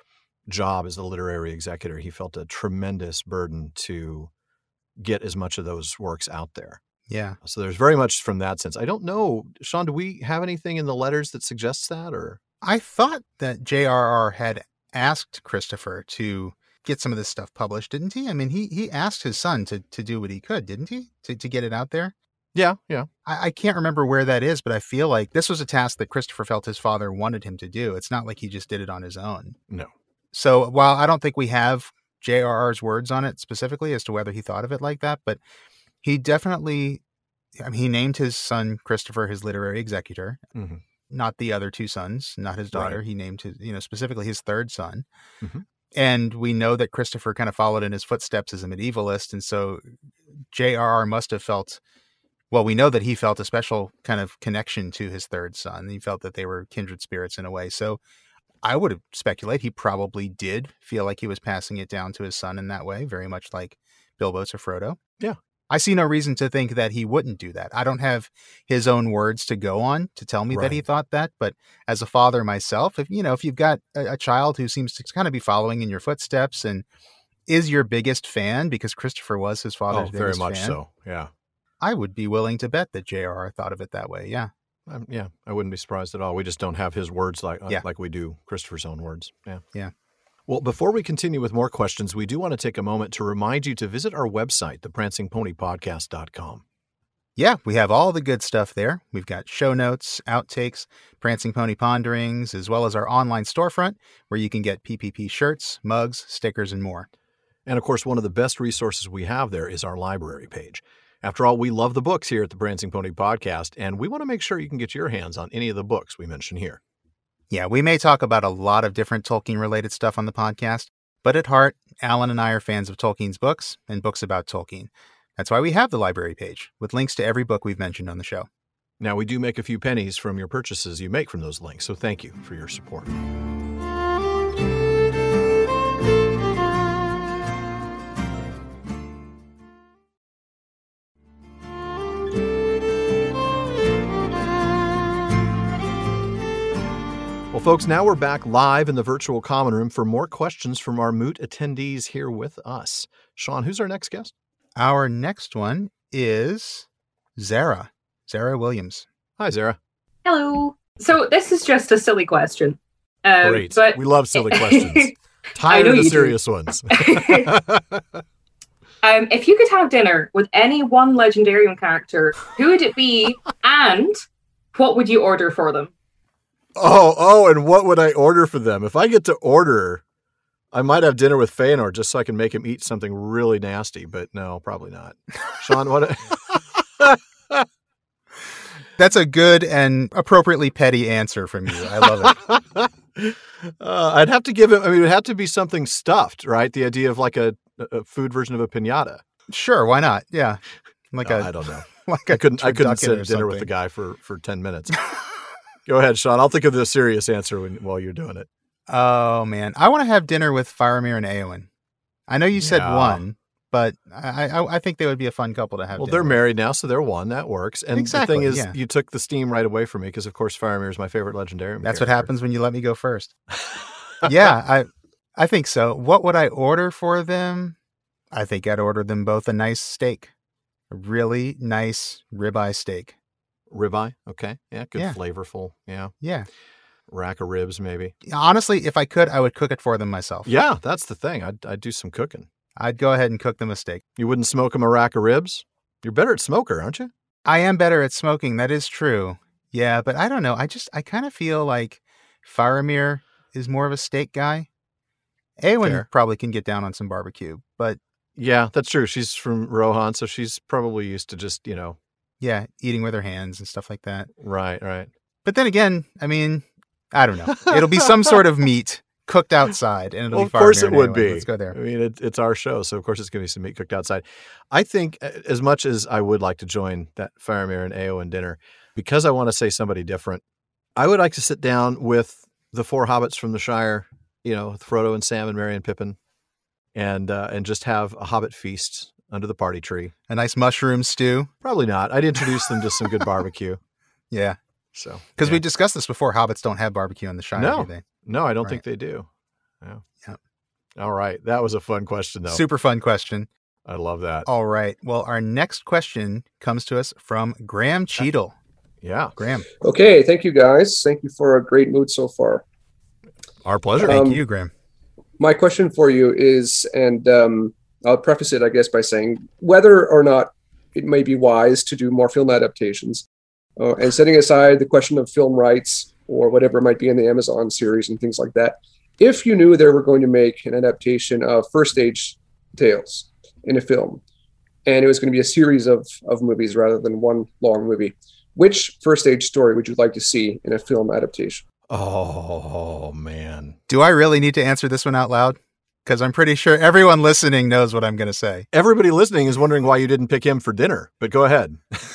S1: job as the literary executor. He felt a tremendous burden to get as much of those works out there.
S2: Yeah.
S1: So there's very much from that sense. I don't know, Sean, do we have anything in the letters that suggests that, or?
S2: I thought that J R R had asked Christopher to get some of this stuff published, didn't he? I mean, he he asked his son to to do what he could, didn't he? To to get it out there.
S1: Yeah, yeah.
S2: I, I can't remember where that is, but I feel like this was a task that Christopher felt his father wanted him to do. It's not like he just did it on his own.
S1: No.
S2: So while I don't think we have J R R's words on it specifically as to whether he thought of it like that, but he definitely, I mean, he named his son Christopher his literary executor,
S1: Mm-hmm.
S2: not the other two sons, not his daughter.
S1: Right.
S2: He named his, you know, specifically his third son.
S1: Mhm.
S2: And we know that Christopher kind of followed in his footsteps as a medievalist. And so J R R must have felt, well, we know that he felt a special kind of connection to his third son. He felt that they were kindred spirits in a way. So I would speculate he probably did feel like he was passing it down to his son in that way, very much like Bilbo to Frodo.
S1: Yeah.
S2: I see no reason to think that he wouldn't do that. I don't have his own words to go on to tell me that he
S1: Right.
S2: thought that, but as a father myself, if you know, if you've got a, a child who seems to kind of be following in your footsteps and is your biggest fan, because Christopher was his father's
S1: Oh, very
S2: biggest
S1: much
S2: fan,
S1: so. Yeah.
S2: I would be willing to bet that J R R thought of it that way. Yeah.
S1: Um, yeah, I wouldn't be surprised at all. We just don't have his words like
S2: Yeah.
S1: like we do Christopher's own words. Yeah.
S2: Yeah.
S1: Well, before we continue with more questions, we do want to take a moment to remind you to visit our website, the prancing pony podcast dot com.
S2: Yeah, we have all the good stuff there. We've got show notes, outtakes, Prancing Pony Ponderings, as well as our online storefront where you can get P P P shirts, mugs, stickers, and more.
S1: And of course, one of the best resources we have there is our library page. After all, we love the books here at the Prancing Pony Podcast, and we want to make sure you can get your hands on any of the books we mention here.
S2: Yeah, we may talk about a lot of different Tolkien-related stuff on the podcast, but at heart, Alan and I are fans of Tolkien's books and books about Tolkien. That's why we have the library page, with links to every book we've mentioned on the show.
S1: Now, we do make a few pennies from your purchases you make from those links, so thank you for your support. Well, folks, now we're back live in the virtual common room for more questions from our Moot attendees here with us. Sean, who's our next guest?
S2: Our next one is Zara, Zara Williams.
S1: Hi, Zara.
S9: Hello. So this is just a silly question. Um,
S1: Great.
S9: But
S1: we love silly questions.
S9: I
S1: Tired
S9: know
S1: of the
S9: you
S1: serious ones.
S9: um, if you could have dinner with any one Legendarium character, who would it be, and what would you order for them?
S1: Oh, oh, and what would I order for them? If I get to order, I might have dinner with Feanor just so I can make him eat something really nasty, but no, probably not. Sean, what?
S2: That's a good and appropriately petty answer from you. I love it.
S1: uh, I'd have to give him, I mean, it would have to be something stuffed, right? The idea of like a, a food version of a piñata.
S2: Sure, why not? Yeah. Like
S1: no,
S2: a,
S1: I don't know.
S2: Like
S1: I couldn't, I couldn't
S2: turducken
S1: sit
S2: or
S1: at dinner with
S2: something.
S1: the guy for, for ten minutes. Go ahead, Sean. I'll think of the serious answer when, while you're doing it.
S2: Oh, man. I want to have dinner with Faramir and Eowyn. I know you said
S1: Yeah.
S2: one, but I, I I think they would be a fun couple to have
S1: Well,
S2: dinner
S1: they're
S2: with.
S1: married now, so they're one. That works. And
S2: Exactly,
S1: the thing is,
S2: yeah.
S1: you took the steam right away from me because, of course, Faramir is my favorite Legendarium.
S2: That's what
S1: character.
S2: happens when you let me go first. Yeah, I I think so. What would I order for them? I think I'd order them both a nice steak. A really nice ribeye steak.
S1: Ribeye, okay. Yeah, good
S2: Yeah.
S1: flavorful. Yeah.
S2: Yeah.
S1: Rack of ribs, maybe.
S2: Honestly, if I could, I would cook it for them myself.
S1: Yeah, that's the thing. I'd, I'd do some cooking.
S2: I'd go ahead and cook them a steak.
S1: You wouldn't smoke them a rack of ribs? You're better at smoker, aren't you?
S2: I am better at smoking. That is true. Yeah, but I don't know. I just, I kind of feel like Faramir is more of a steak guy. Eowyn
S1: Fair.
S2: probably can get down on some barbecue, but
S1: Yeah, that's true. She's from Rohan, so she's probably used to just, you know.
S2: yeah, eating with her hands and stuff like that.
S1: Right, right.
S2: But then again, I mean, I don't know. It'll be some sort of meat cooked outside, and it'll
S1: Well,
S2: be
S1: of course
S2: Faramir
S1: it
S2: and
S1: would
S2: Eowyn.
S1: be.
S2: Let's go there.
S1: I mean, it, it's our show, so of course it's going to be some meat cooked outside. I think uh, as much as I would like to join that Faramir and Eowyn dinner, because I want to say somebody different, I would like to sit down with the four hobbits from the Shire, you know, with Frodo and Sam and Merry and Pippin, and uh, and just have a hobbit feast under the party tree.
S2: A nice mushroom stew.
S1: Probably not. I'd introduce them to some good barbecue.
S2: Yeah.
S1: So
S2: Because
S1: yeah.
S2: we discussed this before. Hobbits don't have barbecue in the Shire,
S1: No.
S2: do they?
S1: No, I don't
S2: Right.
S1: think they do. Yeah.
S2: Yeah.
S1: All right. That was a fun question, though.
S2: Super fun question.
S1: I love that.
S2: All right. Well, our next question comes to us from Graham Cheadle.
S1: Yeah.
S2: Graham.
S10: Okay, thank you guys. Thank you for a great mood so far.
S1: Our pleasure.
S2: Thank
S10: Um,
S2: you, Graham.
S10: My question for you is, and um, I'll preface it, I guess, by saying whether or not it may be wise to do more film adaptations, uh, and setting aside the question of film rights or whatever might be in the Amazon series and things like that, if you knew they were going to make an adaptation of First Age Tales in a film, and it was going to be a series of, of movies rather than one long movie, which First Age story would you like to see in a film adaptation?
S1: Oh, man.
S2: Do I really need to answer this one out loud? Because I'm pretty sure everyone listening knows what I'm going to say.
S1: Everybody listening is wondering why you didn't pick him for dinner, but go ahead.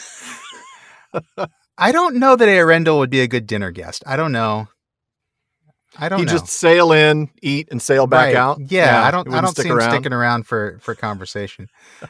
S2: I don't know that Arendelle would be a good dinner guest. I don't know. I don't
S1: He'd
S2: know.
S1: just sail in, eat, and sail back
S2: Right.
S1: out.
S2: Yeah, I
S1: he
S2: don't. I
S1: wouldn't
S2: don't
S1: stick
S2: see him
S1: around.
S2: sticking around for for conversation.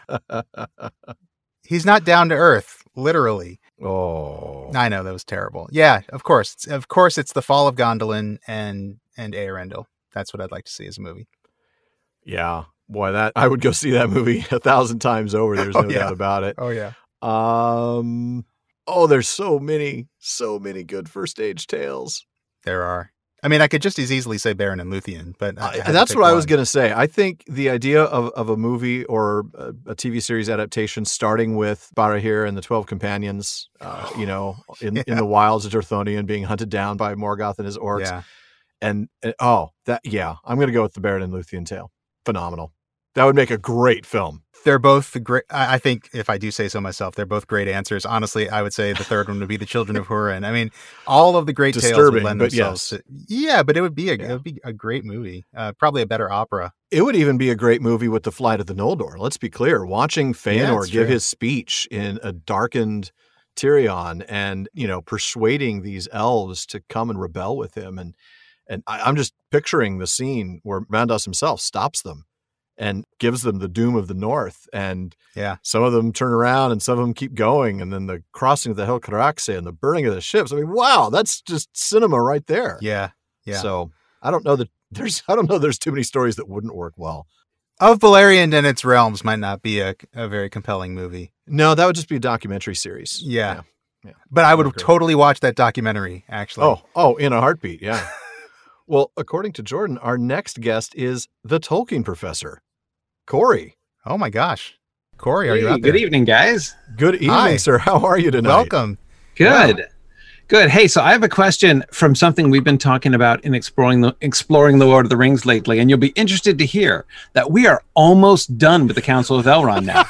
S2: He's not down to earth, literally.
S1: Oh,
S2: I know that was terrible. Yeah, of course, it's, of course, it's the fall of Gondolin and and Arendelle. That's what I'd like to see as a movie.
S1: yeah. Boy, that I would go see that movie a thousand times over. There's no
S2: Oh, yeah.
S1: doubt about it.
S2: Oh yeah.
S1: Um, Oh, there's so many, so many good first age tales.
S2: There are. I mean, I could just as easily say Baron and Luthien, but I, I
S1: that's what
S2: one.
S1: I was going to say. I think the idea of, of a movie or a, a T V series adaptation starting with Barahir and the twelve Companions, uh, you know, in, yeah. in the wilds of Dorthonion being hunted down by Morgoth and his orcs.
S2: Yeah.
S1: And, and oh, that yeah, I'm going to go with the Baron and Luthien tale. Phenomenal. That would make a great film.
S2: They're both the great. I think, if I do say so myself, they're both great answers. Honestly, I would say the third one would be The Children of Húrin. I mean, all of the great
S1: Disturbing,
S2: tales would lend
S1: but
S2: themselves.
S1: Yes.
S2: To, yeah, but it would be a
S1: yeah.
S2: it would be a great movie. Uh, probably a better opera.
S1: It would even be a great movie with the Flight of the Noldor. Let's be clear. Watching Feanor
S2: yeah,
S1: give
S2: true.
S1: his speech in a darkened Tirion, and you know, persuading these elves to come and rebel with him, and and I, I'm just picturing the scene where Mandos himself stops them and gives them the doom of the north. And
S2: yeah,
S1: some of them turn around and some of them keep going. And then the crossing of the Helcaraxe and the burning of the ships. I mean, wow, that's just cinema right there.
S2: Yeah. Yeah.
S1: So I don't know that there's, I don't know there's too many stories that wouldn't work well.
S2: Of Beleriand and its realms might not be a, a very compelling movie.
S1: No, that would just be a documentary series.
S2: Yeah.
S1: Yeah. yeah.
S2: But I would I totally watch that documentary, actually.
S1: Oh, oh, in a heartbeat. Yeah. Well, according to Jordan, our next guest is the Tolkien professor, Corey.
S2: Oh my gosh. Corey, are hey, you out
S11: there? Good evening, guys.
S1: Good evening,
S2: Hi.
S1: sir. How are you tonight?
S2: Welcome.
S11: Good. Yeah. Good. Hey, so I have a question from something we've been talking about in exploring the exploring the Lord of the Rings lately, and you'll be interested to hear that we are almost done with the Council of Elrond now.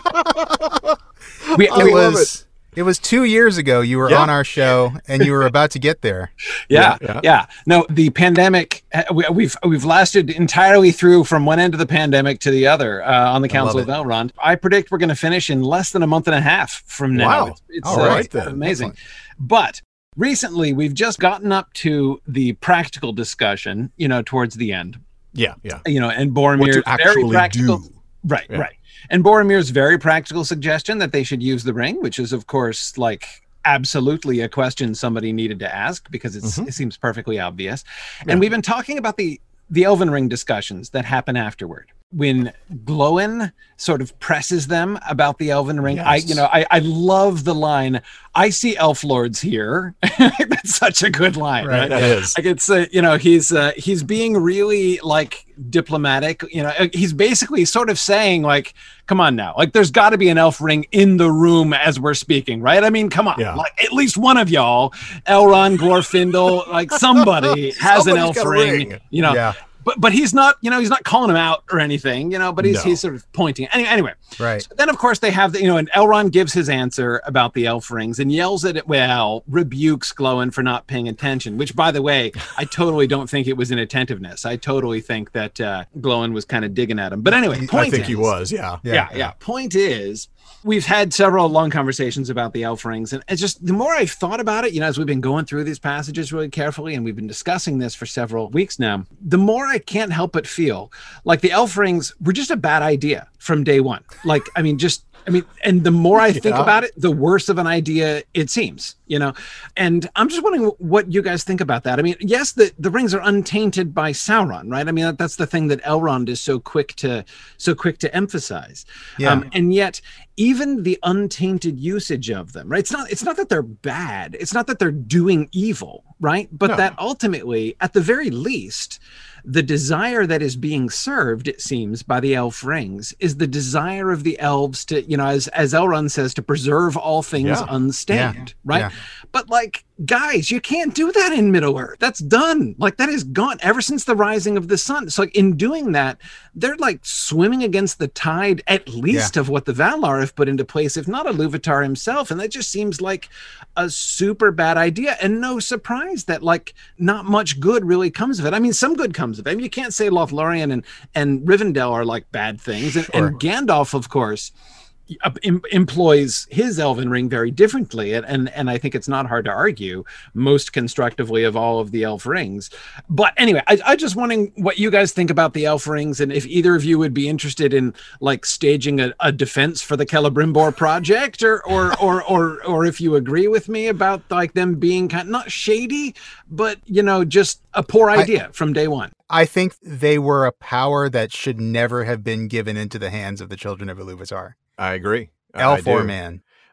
S2: we, it was it. it was two years ago you were yeah. on our show and you were about to get there.
S11: Yeah, yeah. yeah. No, the pandemic we, we've we've lasted entirely through from one end of the pandemic to the other uh, on the Council of Elrond. I predict we're going to finish in less than a month and a half from now.
S1: Wow.
S11: It's, it's,
S1: All
S11: uh,
S1: right,
S11: it's
S1: then.
S11: amazing.
S1: Excellent.
S11: But recently, we've just gotten up to the practical discussion, you know, towards the end.
S1: Yeah, yeah.
S11: You know, and Boromir's very practical.
S1: Do.
S11: Right,
S1: yeah.
S11: right. And Boromir's very practical suggestion that they should use the ring, which is, of course, like absolutely a question somebody needed to ask because it's, mm-hmm. it seems perfectly obvious. Yeah. And we've been talking about the the Elven Ring discussions that happen afterward. When Glóin sort of presses them about the Elven Ring, yes. I, you know, I, I love the line, I see elf lords here. That's such a good line, right? right?
S1: That is.
S11: Like it's, uh, you know, he's, uh, he's being really like diplomatic, you know, he's basically sort of saying like, come on now, like there's got to be an elf ring in the room as we're speaking, right? I mean, come on, yeah. like at least one of y'all, Elrond, Glorfindel, like somebody has an elf ring, ring, you know.
S2: Yeah.
S11: But but he's not, you know, he's not calling him out or anything, you know, but he's
S1: no.
S11: he's sort of pointing. Anyway, anyway.
S2: Right.
S11: So then, of course, they have, the, you know, and Elrond gives his answer about the elf rings and yells at it, well, rebukes Glóin for not paying attention, which, by the way, I totally don't think it was inattentiveness. I totally think that uh, Glóin was kind of digging at him. But anyway, point
S1: I think
S11: is,
S1: he was, yeah.
S11: Yeah, yeah. yeah. Point is, we've had several long conversations about the elf rings, and it's just the more I've thought about it, you know, as we've been going through these passages really carefully, and we've been discussing this for several weeks now, the more I can't help but feel like the elf rings were just a bad idea from day one. Like, I mean, just I mean, and the more I think
S1: yeah.
S11: about it, the worse of an idea it seems, you know? And I'm just wondering what you guys think about that. I mean, yes, the, the rings are untainted by Sauron, right? I mean, that, that's the thing that Elrond is so quick to, so quick to emphasize.
S2: Yeah.
S11: Um, and yet even the untainted usage of them, right? It's not, it's not that they're bad. It's not that they're doing evil, right? But
S1: no.
S11: that ultimately, at the very least, the desire that is being served, it seems, by the elf rings is the desire of the elves to, you know, as, as Elrond says, to preserve all things
S1: yeah.
S11: unstained,
S2: yeah.
S11: right?
S2: Yeah.
S11: But like, guys, you can't do that in Middle-earth. That's done. Like, that is gone ever since the rising of the sun. So like, in doing that, they're like swimming against the tide, at least
S2: yeah.
S11: of what the Valar have put into place, if not Iluvatar himself. And that just seems like a super bad idea. And no surprise that like not much good really comes of it. I mean, some good comes of it. I mean, you can't say Lothlorien and, and Rivendell are like bad things. And,
S2: sure.
S11: and Gandalf, of course, Em- employs his Elven Ring very differently, and, and and I think it's not hard to argue most constructively of all of the elf rings. But anyway, I, I just wondering what you guys think about the elf rings, and if either of you would be interested in like staging a, a defense for the Celebrimbor project, or or, or or or if you agree with me about like them being kind of not shady, but you know, just a poor idea I, from day one.
S2: I think they were a power that should never have been given into the hands of the children of Iluvatar.
S1: I agree.
S2: Elf or man.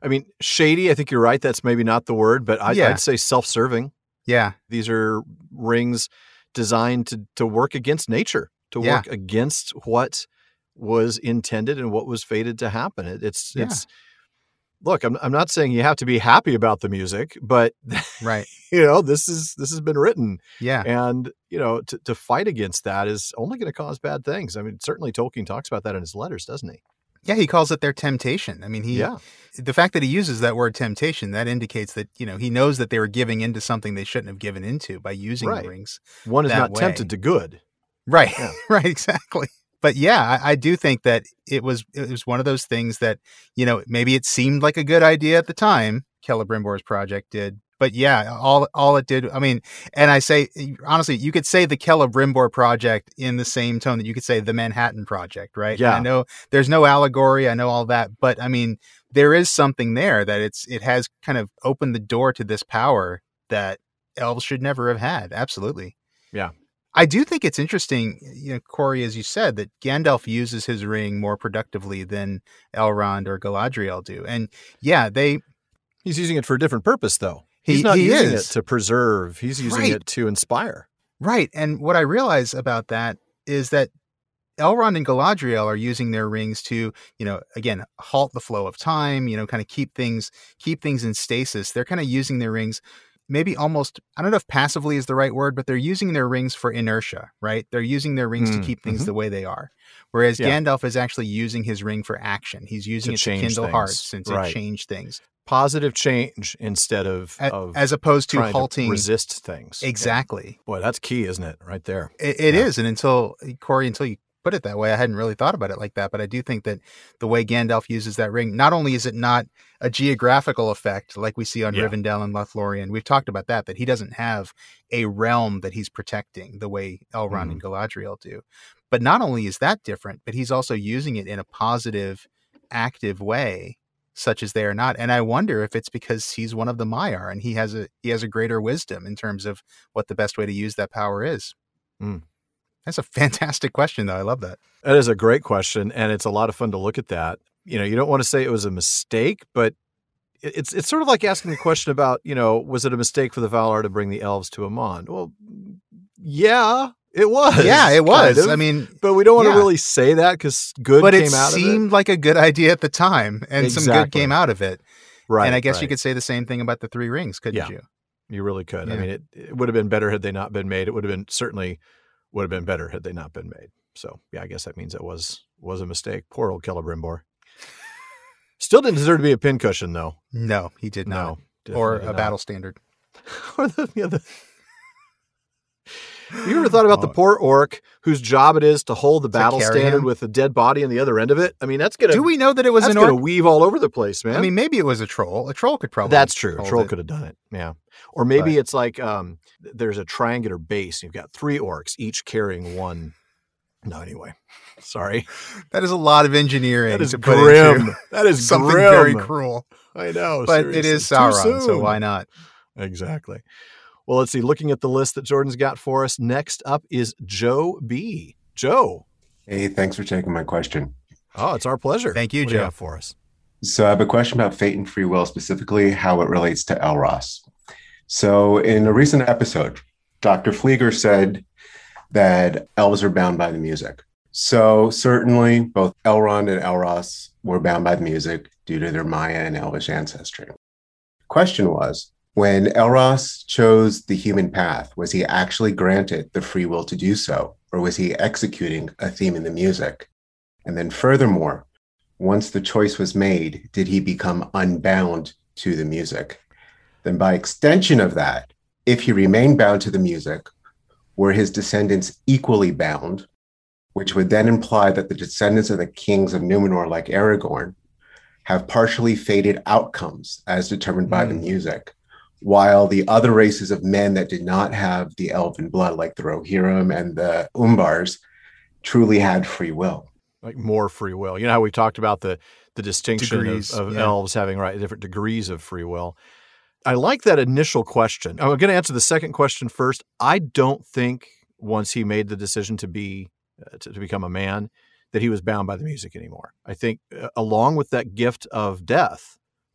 S1: I mean, shady, I think you're right. That's maybe not the word, but I,
S2: Yeah.
S1: I'd say self-serving.
S2: Yeah.
S1: These are rings designed to, to work against nature, to
S2: Yeah.
S1: work against what was intended and what was fated to happen. It, it's,
S2: Yeah.
S1: it's, look, I'm, I'm not saying you have to be happy about the music, but
S2: Right.
S1: you know, this is, this has been written.
S2: Yeah.
S1: And, you know, to, to fight against that is only going to cause bad things. I mean, certainly Tolkien talks about that in his letters, doesn't he?
S2: Yeah, he calls it their temptation. I mean, he,
S1: Yeah.
S2: the fact that he uses that word temptation, that indicates that, you know, he knows that they were giving into something they shouldn't have given into by using
S1: Right.
S2: the rings.
S1: One is
S2: that
S1: not
S2: way.
S1: tempted to good.
S2: Right.
S1: Yeah.
S2: Right. Exactly. But yeah, I, I do think that it was, it was one of those things that, you know, maybe it seemed like a good idea at the time, Celebrimbor's project did. But yeah, all all it did, I mean, and I say, honestly, you could say the Celebrimbor project in the same tone that you could say the Manhattan Project, right?
S1: Yeah.
S2: And I know there's no allegory, I know all that, but I mean, there is something there that it's it has kind of opened the door to this power that elves should never have had. Absolutely.
S1: Yeah.
S2: I do think it's interesting, you know, Corey, as you said, that Gandalf uses his ring more productively than Elrond or Galadriel do. And yeah, they...
S1: He's using it for a different purpose, though.
S2: He-
S1: He's not
S2: he
S1: using
S2: is.
S1: it to preserve. He's using
S2: Right.
S1: it to inspire.
S2: Right. And what I realize about that is that Elrond and Galadriel are using their rings to, you know, again, halt the flow of time, you know, kind of keep things, keep things in stasis. They're kind of using their rings maybe almost, I don't know if passively is the right word, but they're using their rings for inertia, right? They're using their rings
S1: Mm,
S2: to keep things
S1: mhm.
S2: the way they are. Whereas
S1: Yeah.
S2: Gandalf is actually using his ring for action. He's using
S1: To
S2: it to
S1: change
S2: kindle
S1: things.
S2: hearts and to
S1: Right.
S2: change things.
S1: Positive change instead of,
S2: A-
S1: of
S2: as opposed to
S1: trying
S2: halting-
S1: resist things. Yeah.
S2: Exactly.
S1: Boy, that's key, isn't it? Right there.
S2: It, it
S1: Yeah.
S2: is, and until Corey, until you put it that way, I hadn't really thought about it like that. But I do think that the way Gandalf uses that ring, not only is it not a geographical effect like we see on
S1: Yeah.
S2: Rivendell and Lothlorien, we've talked about that, that he doesn't have a realm that he's protecting the way Elrond and Galadriel do. But not only is that different, but he's also using it in a positive, active way, such as they are not. And I wonder if it's because he's one of the Maiar and he has a he has a greater wisdom in terms of what the best way to use that power is.
S1: Mm.
S2: That's a fantastic question, though. I love that.
S1: That is a great question, and it's a lot of fun to look at that. You know, you don't want to say it was a mistake, but it- it's it's sort of like asking the question about, you know, was it a mistake for the Valar to bring the elves to Amon? Well, yeah, it was.
S2: Yeah, it was.
S1: kind of.
S2: I mean,
S1: but we don't want
S2: yeah.
S1: to really say that because good
S2: but
S1: came
S2: it
S1: out of it.
S2: seemed like a good idea at the time, and some good
S1: Exactly.
S2: came out of it.
S1: Right.
S2: and I guess you
S1: right.
S2: could say the same thing about the Three Rings, couldn't
S1: Yeah.
S2: you?
S1: You really could. I
S2: Yeah.
S1: mean, it, it would have been better had they not been made. It would have been certainly would have been better had they not been made. So yeah, I guess that means it was was a mistake. Poor old Celebrimbor. Still didn't deserve to be a pincushion, though.
S2: No, he did not.
S1: No,
S2: or
S1: definitely
S2: a
S1: not.
S2: battle standard.
S1: or the, yeah, the... You ever thought about
S2: Oh.
S1: the poor orc whose job it is to hold the battle
S2: carry
S1: standard
S2: him?
S1: with a dead body on the other end of it? I mean, that's gonna
S2: Do we know that it was
S1: that's
S2: an
S1: gonna
S2: orc?
S1: weave all over the place, man.
S2: I mean, maybe it was a troll. A troll could probably.
S1: That's true. A
S2: hold
S1: troll
S2: it.
S1: could have done it. Yeah. Or maybe
S2: But-
S1: it's like um, th- there's a triangular base. You've got three orcs, each carrying one. No, anyway. Sorry.
S2: That is a lot of engineering.
S1: That is
S2: to put
S1: grim.
S2: into
S1: That is
S2: something
S1: grim.
S2: very cruel.
S1: I know.
S2: But it is
S1: seriously. Too
S2: Sauron, so
S1: soon.
S2: why not?
S1: Exactly. Well, let's see. Looking at the list that Jordan's got for us, next up is Joe B. Joe.
S12: Hey, thanks for taking my question.
S1: Oh, it's our pleasure.
S2: Thank you,
S1: What do
S2: Joe.
S1: have for us?
S12: So I have a question about fate and free will, specifically how it relates to Elros. So in a recent episode, Doctor Flieger said that elves are bound by the music. So certainly both Elrond and Elros were bound by the music due to their Maya and Elvish ancestry. Question was, when Elros chose the human path, was he actually granted the free will to do so, or was he executing a theme in the music? And then furthermore, once the choice was made, did he become unbound to the music? Then by extension of that, if he remained bound to the music, were his descendants equally bound, which would then imply that the descendants of the kings of Numenor, like Aragorn, have partially fated outcomes as determined by the music, while the other races of men that did not have the elven blood, like the Rohirrim and the Umbars, truly had free will.
S1: Like more free will. You know how we talked about the the distinction
S2: Degrees,
S1: of, of
S2: yeah.
S1: elves having right different degrees of free will. I like that initial question. I'm going to answer the second question first. I don't think once he made the decision to be uh, to, to become a man that he was bound by the music anymore. I think uh, along with that gift of death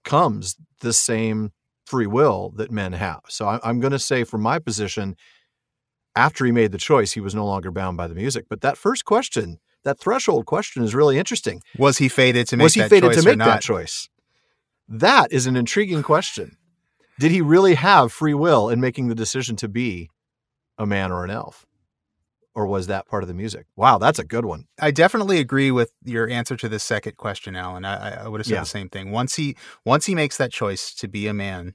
S1: comes the same free will that men have. So I, I'm going to say, from my position, after he made the choice, he was no longer bound by the music. But that first question, that threshold question, is really interesting.
S2: Was he fated to make
S1: was he
S2: that
S1: fated
S2: choice
S1: to make
S2: or not?
S1: that choice? That is an intriguing question. Did he really have free will in making the decision to be a man or an elf? Or was that part of the music? Wow, that's a good one.
S2: I definitely agree with your answer to the second question, Alan. I, I would have said
S1: Yeah.
S2: the same thing. Once he once he makes that choice to be a man,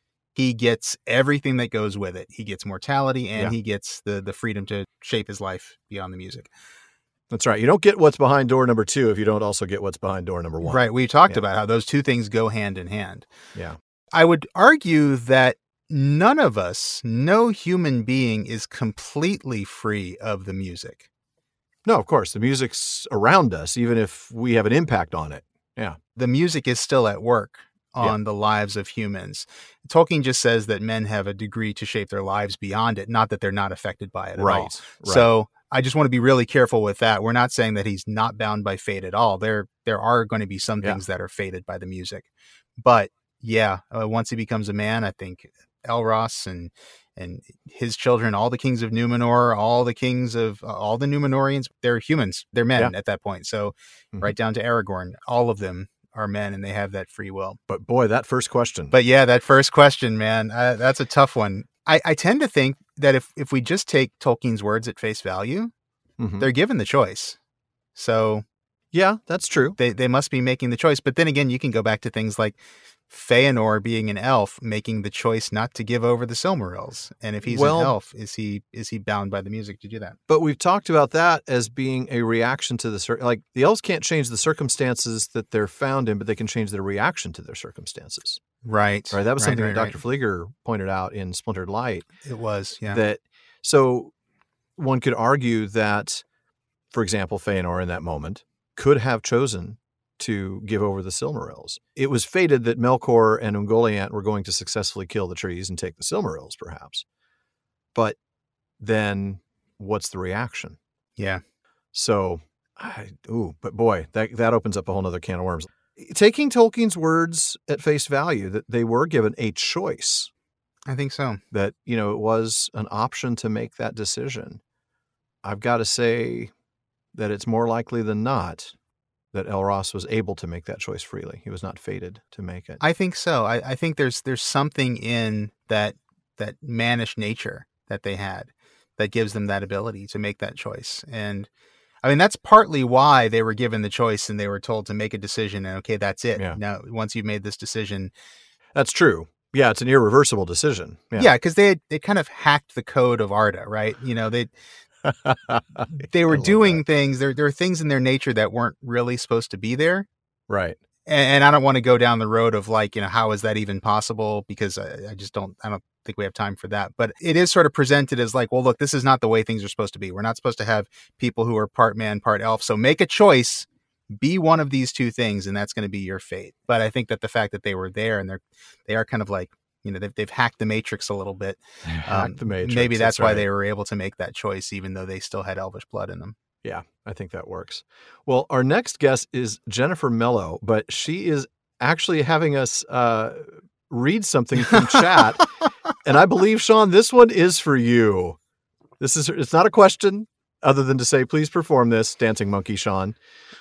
S2: he gets everything that goes with it. He gets mortality, and
S1: Yeah.
S2: he gets the the freedom to shape his life beyond the music.
S1: That's right. You don't get what's behind door number two if you don't also get what's behind door number one.
S2: Right. We talked
S1: Yeah.
S2: about how those two things go hand in hand.
S1: Yeah.
S2: I would argue that none of us, no human being, is completely free of the music.
S1: No, of course. The music's around us, even if we have an impact on it. Yeah.
S2: The music is still at work on
S1: Yeah.
S2: the lives of humans. Tolkien just says that men have a degree to shape their lives beyond it, not that they're not affected by it at
S1: Right.
S2: all.
S1: Right.
S2: So I just want to be really careful with that. We're not saying that he's not bound by fate at all. There, there are going to be some
S1: Yeah.
S2: things that are fated by the music. But yeah, uh, once he becomes a man, I think Elros and and his children, all the kings of Numenor, all the kings of uh, all the Numenorians, they're humans. They're men
S1: Yeah.
S2: at that point. So
S1: Mhm.
S2: right down to Aragorn, all of them are men and they have that free will.
S1: But boy, that first question.
S2: But yeah, that first question, man, uh, that's a tough one. I, I tend to think that if, if we just take Tolkien's words at face value,
S1: Mhm.
S2: they're given the choice. So
S1: Yeah, that's true.
S2: they, they must be making the choice. But then again, you can go back to things like Feanor being an elf, making the choice not to give over the Silmarils. And if he's
S1: Well-
S2: an elf, is he is he bound by the music to do that?
S1: But we've talked about that as being a reaction to the cir- like the elves can't change the circumstances that they're found in, but they can change their reaction to their circumstances.
S2: Right.
S1: Right. That was
S2: Right,
S1: something
S2: right,
S1: that
S2: right.
S1: Doctor Flieger pointed out in Splintered Light.
S2: It was, yeah.
S1: That so one could argue that, for example, Feanor in that moment could have chosen to give over the Silmarils. It was fated that Melkor and Ungoliant were going to successfully kill the trees and take the Silmarils, perhaps. But then what's the reaction?
S2: Yeah.
S1: So, I, ooh, but boy, that, that opens up a whole nother can of worms. Taking Tolkien's words at face value, that they were given a choice,
S2: I think so.
S1: that, you know, it was an option to make that decision. I've got to say that it's more likely than not that Elros was able to make that choice freely. He was not fated to make it.
S2: I think so. I, I think there's there's something in that that mannish nature that they had that gives them that ability to make that choice. And I mean, that's partly why they were given the choice and they were told to make a decision. And okay, that's it.
S1: Yeah.
S2: Now, once you've made this decision,
S1: That's true. Yeah, it's an irreversible decision.
S2: yeah, because they had, they kind of hacked the code of Arda, right? You know, they they were
S1: love
S2: doing things. There there are things in their nature that weren't really supposed to be there.
S1: Right.
S2: And, and I don't want to go down the road of like, you know, how is that even possible? Because I, I just don't, I don't think we have time for that. But it is sort of presented as like, well, look, this is not the way things are supposed to be. We're not supposed to have people who are part man, part elf. So make a choice, be one of these two things, and that's going to be your fate. But I think that the fact that they were there and they're, they are kind of like, you know, they've, they've hacked the matrix a little bit.
S1: Hacked the Matrix,
S2: Maybe that's,
S1: that's
S2: why
S1: right.
S2: they were able to make that choice, even though they still had elvish blood in them.
S1: Yeah, I think that works. Well, our next guest is Jennifer Mello, but she is actually having us uh, read something from chat. And I believe, Sean, this one is for you. This is, it's not a question other than to say, please perform this, Dancing Monkey Sean.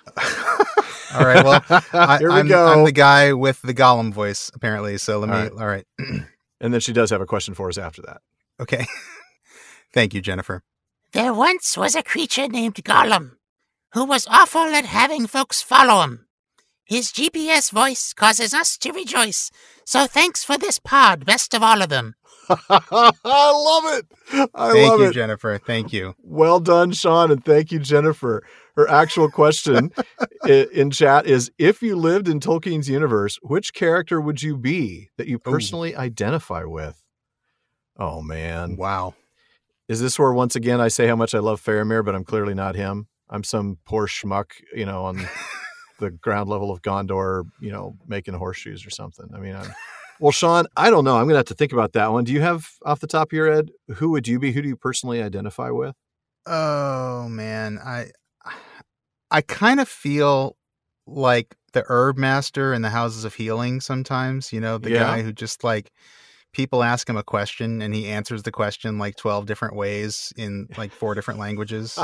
S2: All right. Well, I,
S1: Here we
S2: I'm,
S1: go.
S2: I'm the guy with the Gollum voice, apparently. So let me,
S1: All right.
S2: all right.
S1: And then she does have a question for us after that.
S2: Okay. Thank you, Jennifer.
S13: There once was a creature named Gollum, who was awful at having folks follow him. His G P S voice causes us to rejoice, so thanks for this pod, best of all of them.
S1: I love it. I
S2: Thank
S1: love
S2: you,
S1: it.
S2: Jennifer. Thank you.
S1: Well done, Sean, and thank you, Jennifer. Her actual question i- in chat is, if you lived in Tolkien's universe, which character would you be that you personally identify with? Oh, man.
S2: Wow.
S1: Is this where, once again, I say how much I love Faramir, but I'm clearly not him? I'm some poor schmuck, you know, on the ground level of Gondor, you know, making horseshoes or something. I mean, I'm... Well, Sean, I don't know. I'm going to have to think about that one. Do you have, off the top of your head, who would you be? Who do you personally identify with?
S2: Oh man, I I kind of feel like the herb master in the Houses of Healing sometimes, you know, the
S1: Yeah.
S2: guy who just like people ask him a question and he answers the question like twelve different ways in like four different languages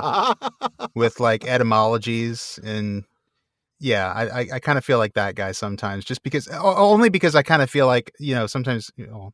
S2: with like etymologies. And yeah, I, I, I kind of feel like that guy sometimes, just because o- only because I kind of feel like, you know, sometimes, you know,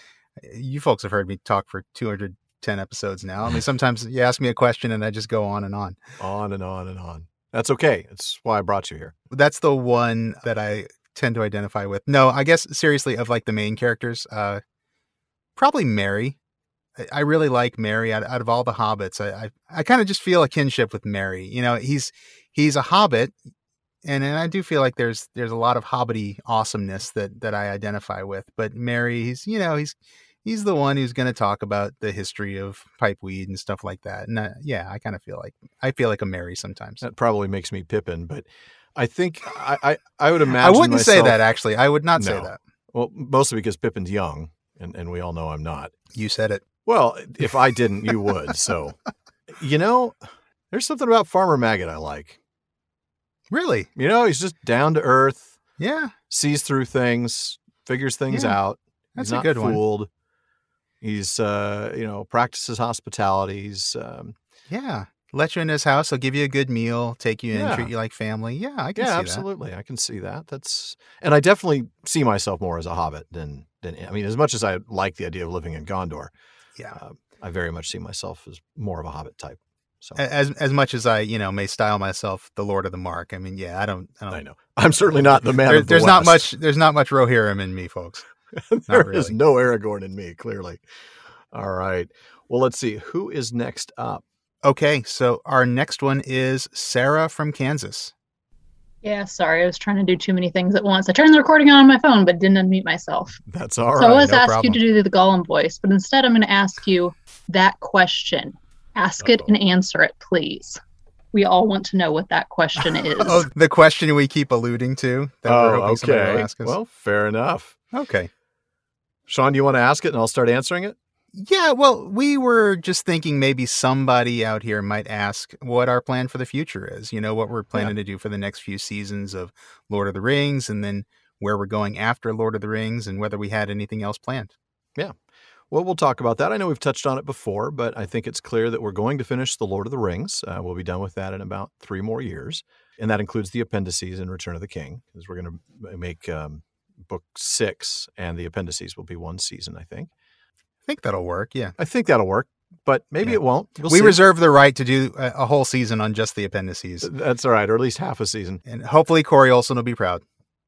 S2: you folks have heard me talk for two hundred ten episodes now. I mean, sometimes you ask me a question and I just go on and on.
S1: On and on and on. That's okay. That's why I brought you here.
S2: That's the one that I tend to identify with. No, I guess seriously, of like the main characters, uh, probably Mary. I, I really like Mary out, out of all the hobbits. I I, I kind of just feel a kinship with Mary. You know, he's he's a hobbit, and, and I do feel like there's there's a lot of hobbity awesomeness that that I identify with. But Mary, he's you know he's he's the one who's going to talk about the history of pipeweed and stuff like that. And uh, yeah, I kind of feel like I feel like a Mary sometimes.
S1: That probably makes me Pippin, but I think I, I, I would imagine
S2: I wouldn't say
S1: myself-
S2: that, actually. I would not say
S1: No.
S2: that.
S1: Well, mostly because Pippin's young, and, and we all know I'm not.
S2: You said it.
S1: Well, if I didn't, you would. So, you know, there's something about Farmer Maggot I like.
S2: Really?
S1: You know, he's just down to earth.
S2: Yeah.
S1: Sees through things, figures things
S2: Yeah.
S1: out.
S2: That's
S1: He's
S2: a
S1: not
S2: good one.
S1: fooled. He's, uh, you know, practices hospitality. He's, um,
S2: Yeah. Let you in his house. He'll give you a good meal, take you in,
S1: Yeah.
S2: treat you like family. Yeah, I can
S1: yeah,
S2: see
S1: absolutely. I can see that. That's, and I definitely see myself more as a hobbit than, than, I mean, as much as I like the idea of living in Gondor,
S2: that. Yeah.
S1: uh, I very much see myself as more of a hobbit type. So
S2: A- As as much as I, you know, may style myself the Lord of the Mark. I mean, yeah, I don't. I, don't,
S1: I know. I'm certainly not the man
S2: There-
S1: of the
S2: There's not
S1: West.
S2: much. There's not much Rohirrim in me, folks.
S1: There is
S2: really.
S1: no Aragorn in me, clearly. All right. Well, let's see. Who is next up?
S2: Okay, so our next one is Sarah from Kansas.
S14: Yeah, sorry, I was trying to do too many things at once. I turned the recording on on my phone, but didn't unmute myself.
S1: That's all right.
S14: So I was
S1: no
S14: asked
S1: problem.
S14: you to do the Gollum voice, but instead I'm going to ask you that question. Ask it and answer it, please. We all want to know what that question is.
S2: Oh, the question we keep alluding to that we're
S1: Oh,
S2: hoping somebody will
S1: okay.
S2: ask us.
S1: Well, fair enough.
S2: Okay.
S1: Sean, do you want to ask it and I'll start answering it?
S2: Yeah, well, we were just thinking maybe somebody out here might ask what our plan for the future is. You know, what we're planning to do for the next few seasons of Lord of the Rings, and then where we're going after Lord of the Rings, and whether we had anything else planned.
S1: Yeah. Well, we'll talk about that. I know we've touched on it before, but I think it's clear that we're going to finish The Lord of the Rings. Uh, we'll be done with that in about three more years. And that includes the appendices in Return of the King, because we're going to make um, book six, and the appendices will be one season, I think.
S2: I think that'll work, yeah.
S1: I think that'll work, but maybe
S2: Yeah.
S1: it won't. We'll
S2: we
S1: see.
S2: reserve the right to do a, a whole season on just the appendices.
S1: That's all right, or at least half a season.
S2: And hopefully Corey Olson will be proud.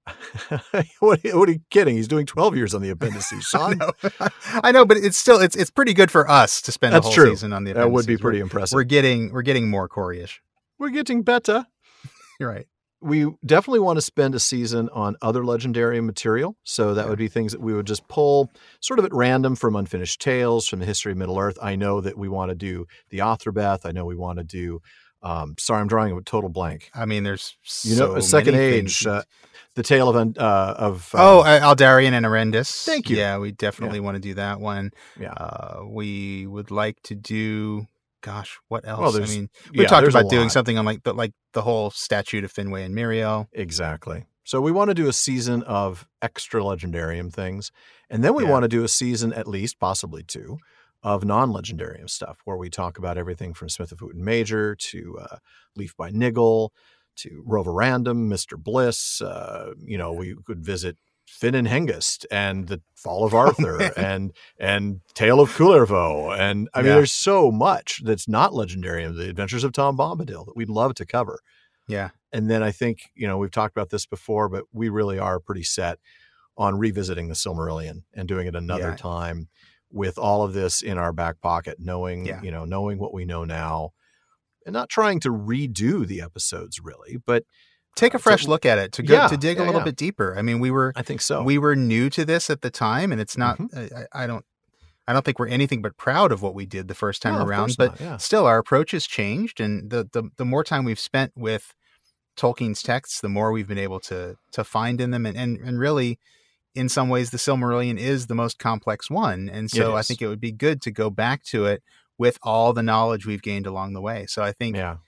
S1: what, what are you kidding? He's doing twelve years on the appendices, Sean.
S2: I know, but it's still it's it's pretty good for us to spend
S1: That's
S2: a whole
S1: true.
S2: season on the
S1: That
S2: appendices.
S1: would be pretty
S2: We're-
S1: impressive.
S2: We're getting we're getting more Corey-ish.
S1: We're getting better.
S2: You're right.
S1: We definitely want to spend a season on other Legendarium material. So that would be things that we would just pull sort of at random from Unfinished Tales, from the history of Middle Earth. I know that we want to do the Othrbeth. I know we want to do, um, sorry, I'm drawing a total blank.
S2: I mean, there's
S1: You know,
S2: so
S1: a Second
S2: many
S1: Age,
S2: things.
S1: uh, the tale of, uh, of um,
S2: Oh, uh, Aldarian and Arendis.
S1: Thank you.
S2: Yeah, we definitely want to do that one.
S1: Yeah.
S2: Uh, we would like to do. Gosh, what else?
S1: Well,
S2: I
S1: there's-
S2: mean, we
S1: yeah,
S2: talked
S1: there's a
S2: about doing
S1: lot.
S2: something on like the like the whole statute of Finwë and Miriel.
S1: Exactly. So we want to do a season of extra Legendarium things. And then we
S2: Yeah.
S1: want to do a season, at least, possibly two, of non-Legendarium stuff, where we talk about everything from Smith of Wooten Major to uh, Leaf by Niggle to Rover Random, Mister Bliss. Uh, you know, we could visit Finn and Hengist and the Fall of Arthur and and Tale of Kullervo. And I mean,
S2: Yeah.
S1: there's so much that's not Legendarium, the Adventures of Tom Bombadil, that we'd love to cover.
S2: Yeah.
S1: And then I think, you know, we've talked about this before, but we really are pretty set on revisiting the Silmarillion and doing it another
S2: Yeah.
S1: time with all of this in our back pocket, knowing,
S2: Yeah.
S1: you know, knowing what we know now and not trying to redo the episodes really, but
S2: Take a
S1: uh,
S2: fresh
S1: to-
S2: look at it to go
S1: Yeah,
S2: to dig
S1: yeah,
S2: a little
S1: yeah.
S2: bit deeper. I mean, we were
S1: I think so.
S2: we were new to this at the time, and it's not.
S1: Mm-hmm.
S2: I, I don't. I don't think we're anything but proud of what we did the first time
S1: No, of
S2: around.
S1: course
S2: But
S1: not, yeah.
S2: still, our approach has changed, and the, the the more time we've spent with Tolkien's texts, the more we've been able to to find in them, and and, and really, in some ways, the Silmarillion is the most complex one, and so I
S1: is.
S2: think it would be good to go back to it with all the knowledge we've gained along the way. So I think
S1: yeah.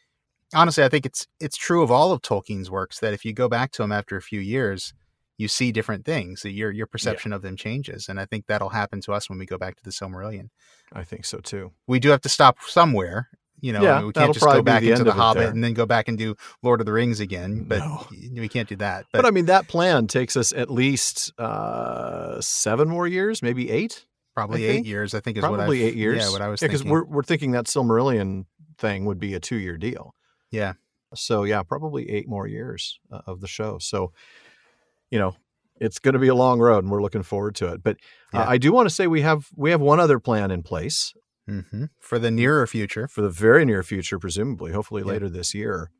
S2: honestly, I think it's it's true of all of Tolkien's works that if you go back to them after a few years, you see different things. Your your perception yeah. of them changes, and I think that'll happen to us when we go back to the Silmarillion.
S1: I think so too.
S2: We do have to stop somewhere. You know,
S1: yeah,
S2: I mean, we can't just go back
S1: the
S2: into the Hobbit
S1: there.
S2: and then go back and do Lord of the Rings again. But
S1: no.
S2: we can't do that.
S1: But, but I mean, that plan takes us at least uh, seven more years, maybe eight.
S2: Probably
S1: I
S2: eight
S1: think.
S2: years. I think is
S1: Probably
S2: what I
S1: eight years.
S2: Yeah, what I was
S1: yeah,
S2: thinking.
S1: Because we're we're thinking that Silmarillion thing would be a two year deal.
S2: Yeah.
S1: So yeah, probably eight more years uh, of the show. So, you know, it's going to be a long road, and we're looking forward to it. But uh, yeah. I do want to say we have we have one other plan in place.
S2: Mm-hmm. For the nearer future.
S1: For the very near future, presumably, hopefully yeah. later this year,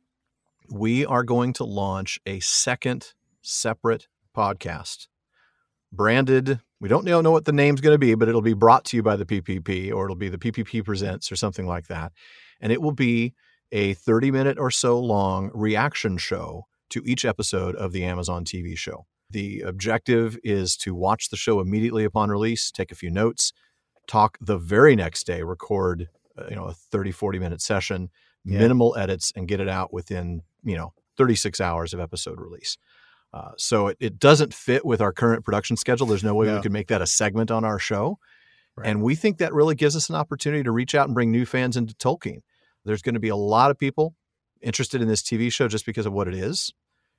S1: we are going to launch a second separate podcast branded. We don't know, know what the name's going to be, but it'll be brought to you by the P P P, or it'll be the P P P Presents or something like that. And it will be a thirty minute or so long reaction show to each episode of the Amazon T V show. The objective is to watch the show immediately upon release, take a few notes, talk the very next day, record, uh, you know, a thirty, forty minute session, yeah. minimal edits, and get it out within, you know, thirty-six hours of episode release. Uh, so it, it doesn't fit with our current production schedule. There's no way no. we could make that a segment on our show. Right. And we think that really gives us an opportunity to reach out and bring new fans into Tolkien. There's going to be a lot of people interested in this T V show just because of what it is.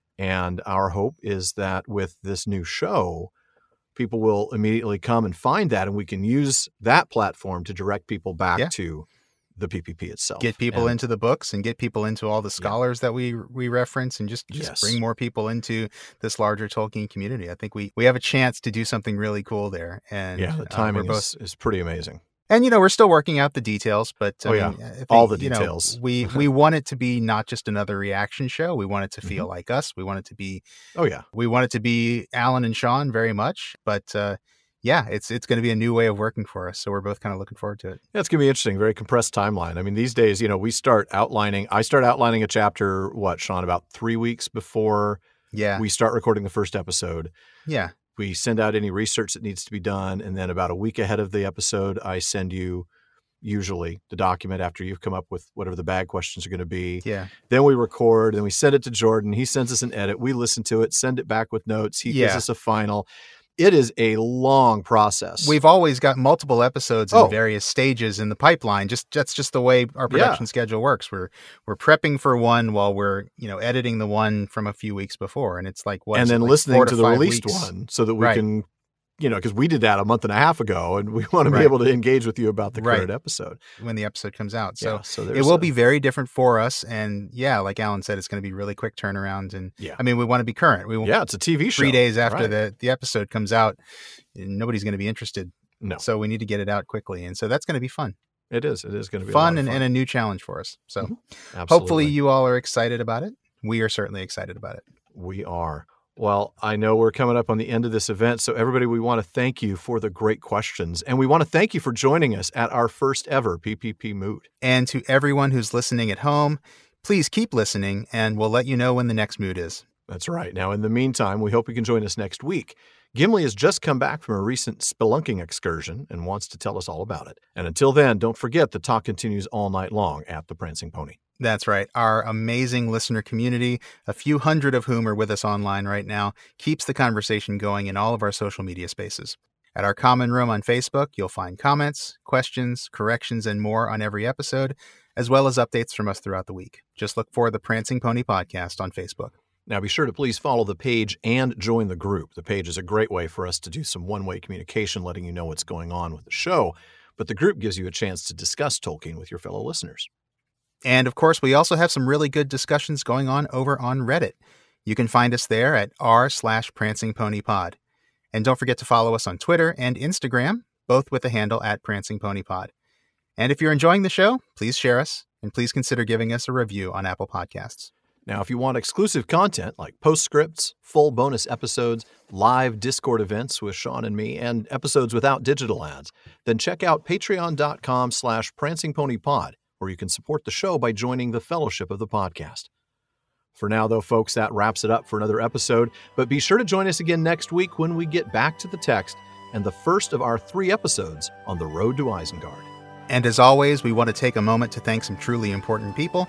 S1: And our hope is that with this new show, people will immediately come and find that, and we can use that platform to direct people back yeah. to the P P P itself.
S2: Get people
S1: and,
S2: into the books and get people into all the scholars yeah. that we we reference, and just, just
S1: yes.
S2: bring more people into this larger Tolkien community. I think we, we have a chance to do something really cool there. And
S1: yeah, the timing uh, both, is, is pretty amazing.
S2: And, you know, we're still working out the details, but I
S1: oh,
S2: mean,
S1: yeah.
S2: I think,
S1: all the
S2: you
S1: details.
S2: Know, we, we want it to be not just another reaction show. We want it to feel mm-hmm. like us. We want it to be,
S1: oh yeah,
S2: we want it to be Alan and Sean very much, but uh, yeah, it's, it's going to be a new way of working for us. So we're both kind of looking forward to it.
S1: Yeah, it's going to be interesting. Very compressed timeline. I mean, these days, you know, we start outlining, I start outlining a chapter, what, Sean, about three weeks before
S2: yeah.
S1: we start recording the first episode.
S2: Yeah.
S1: We send out any research that needs to be done. And then about a week ahead of the episode, I send you usually the document after you've come up with whatever the bag questions are going to be.
S2: Yeah.
S1: Then we record and we send it to Jordan. He sends us an edit. We listen to it, send it back with notes. He
S2: yeah.
S1: gives us a final. It is a long process.
S2: We've always got multiple episodes in
S1: oh.
S2: various stages in the pipeline. Just that's just the way our production yeah. schedule works. We're we're prepping for one while we're, you know, editing the one from a few weeks before. And it's like what
S1: And then
S2: like
S1: listening to, to the released
S2: weeks.
S1: one so that we
S2: right.
S1: can, you know, because we did that a month and a half ago, and we want to be
S2: right.
S1: able to engage with you about the current
S2: right.
S1: episode
S2: when the episode comes out. So,
S1: yeah, so
S2: it will
S1: a,
S2: be very different for us. And yeah, like Alan said, it's going to be really quick turnaround. And
S1: yeah.
S2: I mean, we want to be current. We
S1: yeah, it's a T V show.
S2: Three days after
S1: right.
S2: the, the episode comes out, nobody's going to be interested.
S1: No.
S2: So we need to get it out quickly. And so that's going to be fun.
S1: It is. It is going to be
S2: fun,
S1: a
S2: and,
S1: fun
S2: and a new challenge for us. So
S1: mm-hmm.
S2: hopefully you all are excited about it. We are certainly excited about it.
S1: We are. Well, I know we're coming up on the end of this event, so everybody, we want to thank you for the great questions, and we want to thank you for joining us at our first ever P P P Moot.
S2: And to everyone who's listening at home, please keep listening, and we'll let you know when the next moot is.
S1: That's right. Now, in the meantime, we hope you can join us next week. Gimli has just come back from a recent spelunking excursion and wants to tell us all about it. And until then, don't forget the talk continues all night long at the Prancing Pony.
S2: That's right. Our amazing listener community, a few hundred of whom are with us online right now, keeps the conversation going in all of our social media spaces. At our common room on Facebook, you'll find comments, questions, corrections, and more on every episode, as well as updates from us throughout the week. Just look for the Prancing Pony Podcast on Facebook.
S1: Now, be sure to please follow the page and join the group. The page is a great way for us to do some one-way communication, letting you know what's going on with the show. But the group gives you a chance to discuss Tolkien with your fellow listeners.
S2: And of course, we also have some really good discussions going on over on Reddit. You can find us there at r slash Prancing Pony Pod. And don't forget to follow us on Twitter and Instagram, both with the handle at Prancing Pony Pod. And if you're enjoying the show, please share us, and please consider giving us a review on Apple Podcasts.
S1: Now, if you want exclusive content like postscripts, full bonus episodes, live Discord events with Sean and me, and episodes without digital ads, then check out patreon.com slash Prancing Pony Pod, where you can support the show by joining the Fellowship of the Podcast. For now, though, folks, that wraps it up for another episode, but be sure to join us again next week when we get back to the text and the first of our three episodes on the road to Isengard.
S2: And as always, we want to take a moment to thank some truly important people.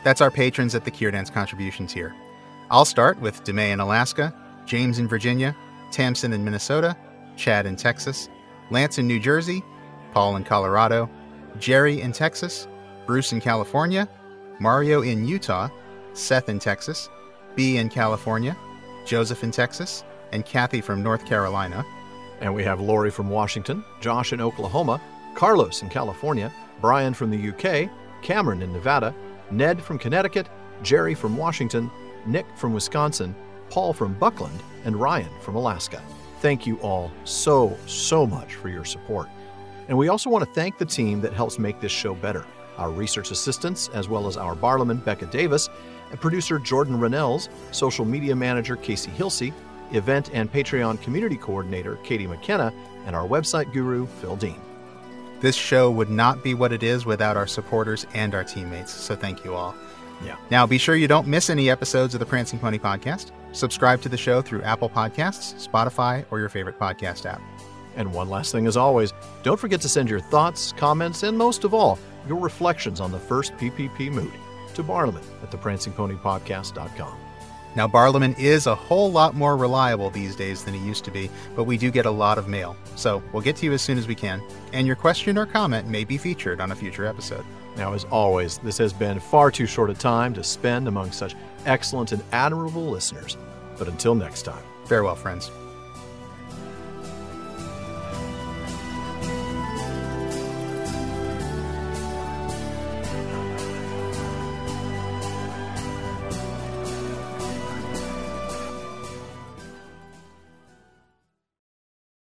S2: That's our patrons at the Keir Dance contribution tier. I'll start with DeMay in Alaska, James in Virginia, Tamsin in Minnesota, Chad in Texas, Lance in New Jersey, Paul in Colorado, Jerry in Texas, Bruce in California, Mario in Utah, Seth in Texas, B in California, Joseph in Texas, and Kathy from North Carolina.
S1: And we have Lori from Washington, Josh in Oklahoma, Carlos in California, Brian from the U K, Cameron in Nevada, Ned from Connecticut, Jerry from Washington, Nick from Wisconsin, Paul from Buckland, and Ryan from Alaska. Thank you all so, so much for your support. And we also want to thank the team that helps make this show better. Our research assistants, as well as our barliman, Becca Davis, and producer Jordan Rennells, social media manager Casey Hilsey, event and Patreon community coordinator Katie McKenna, and our website guru Phil Dean.
S2: This show would not be what it is without our supporters and our teammates, so thank you all.
S1: Yeah.
S2: Now, be sure you don't miss any episodes of the Prancing Pony Podcast. Subscribe to the show through Apple Podcasts, Spotify, or your favorite podcast app.
S1: And one last thing as always, don't forget to send your thoughts, comments, and most of all, your reflections on the first P P P Moot to Barliman at the prancing pony podcast dot com.
S2: Now, Barliman is a whole lot more reliable these days than it used to be, but we do get a lot of mail. So we'll get to you as soon as we can, and your question or comment may be featured on a future episode.
S1: Now, as always, this has been far too short a time to spend among such excellent and admirable listeners. But until next time,
S2: farewell, friends.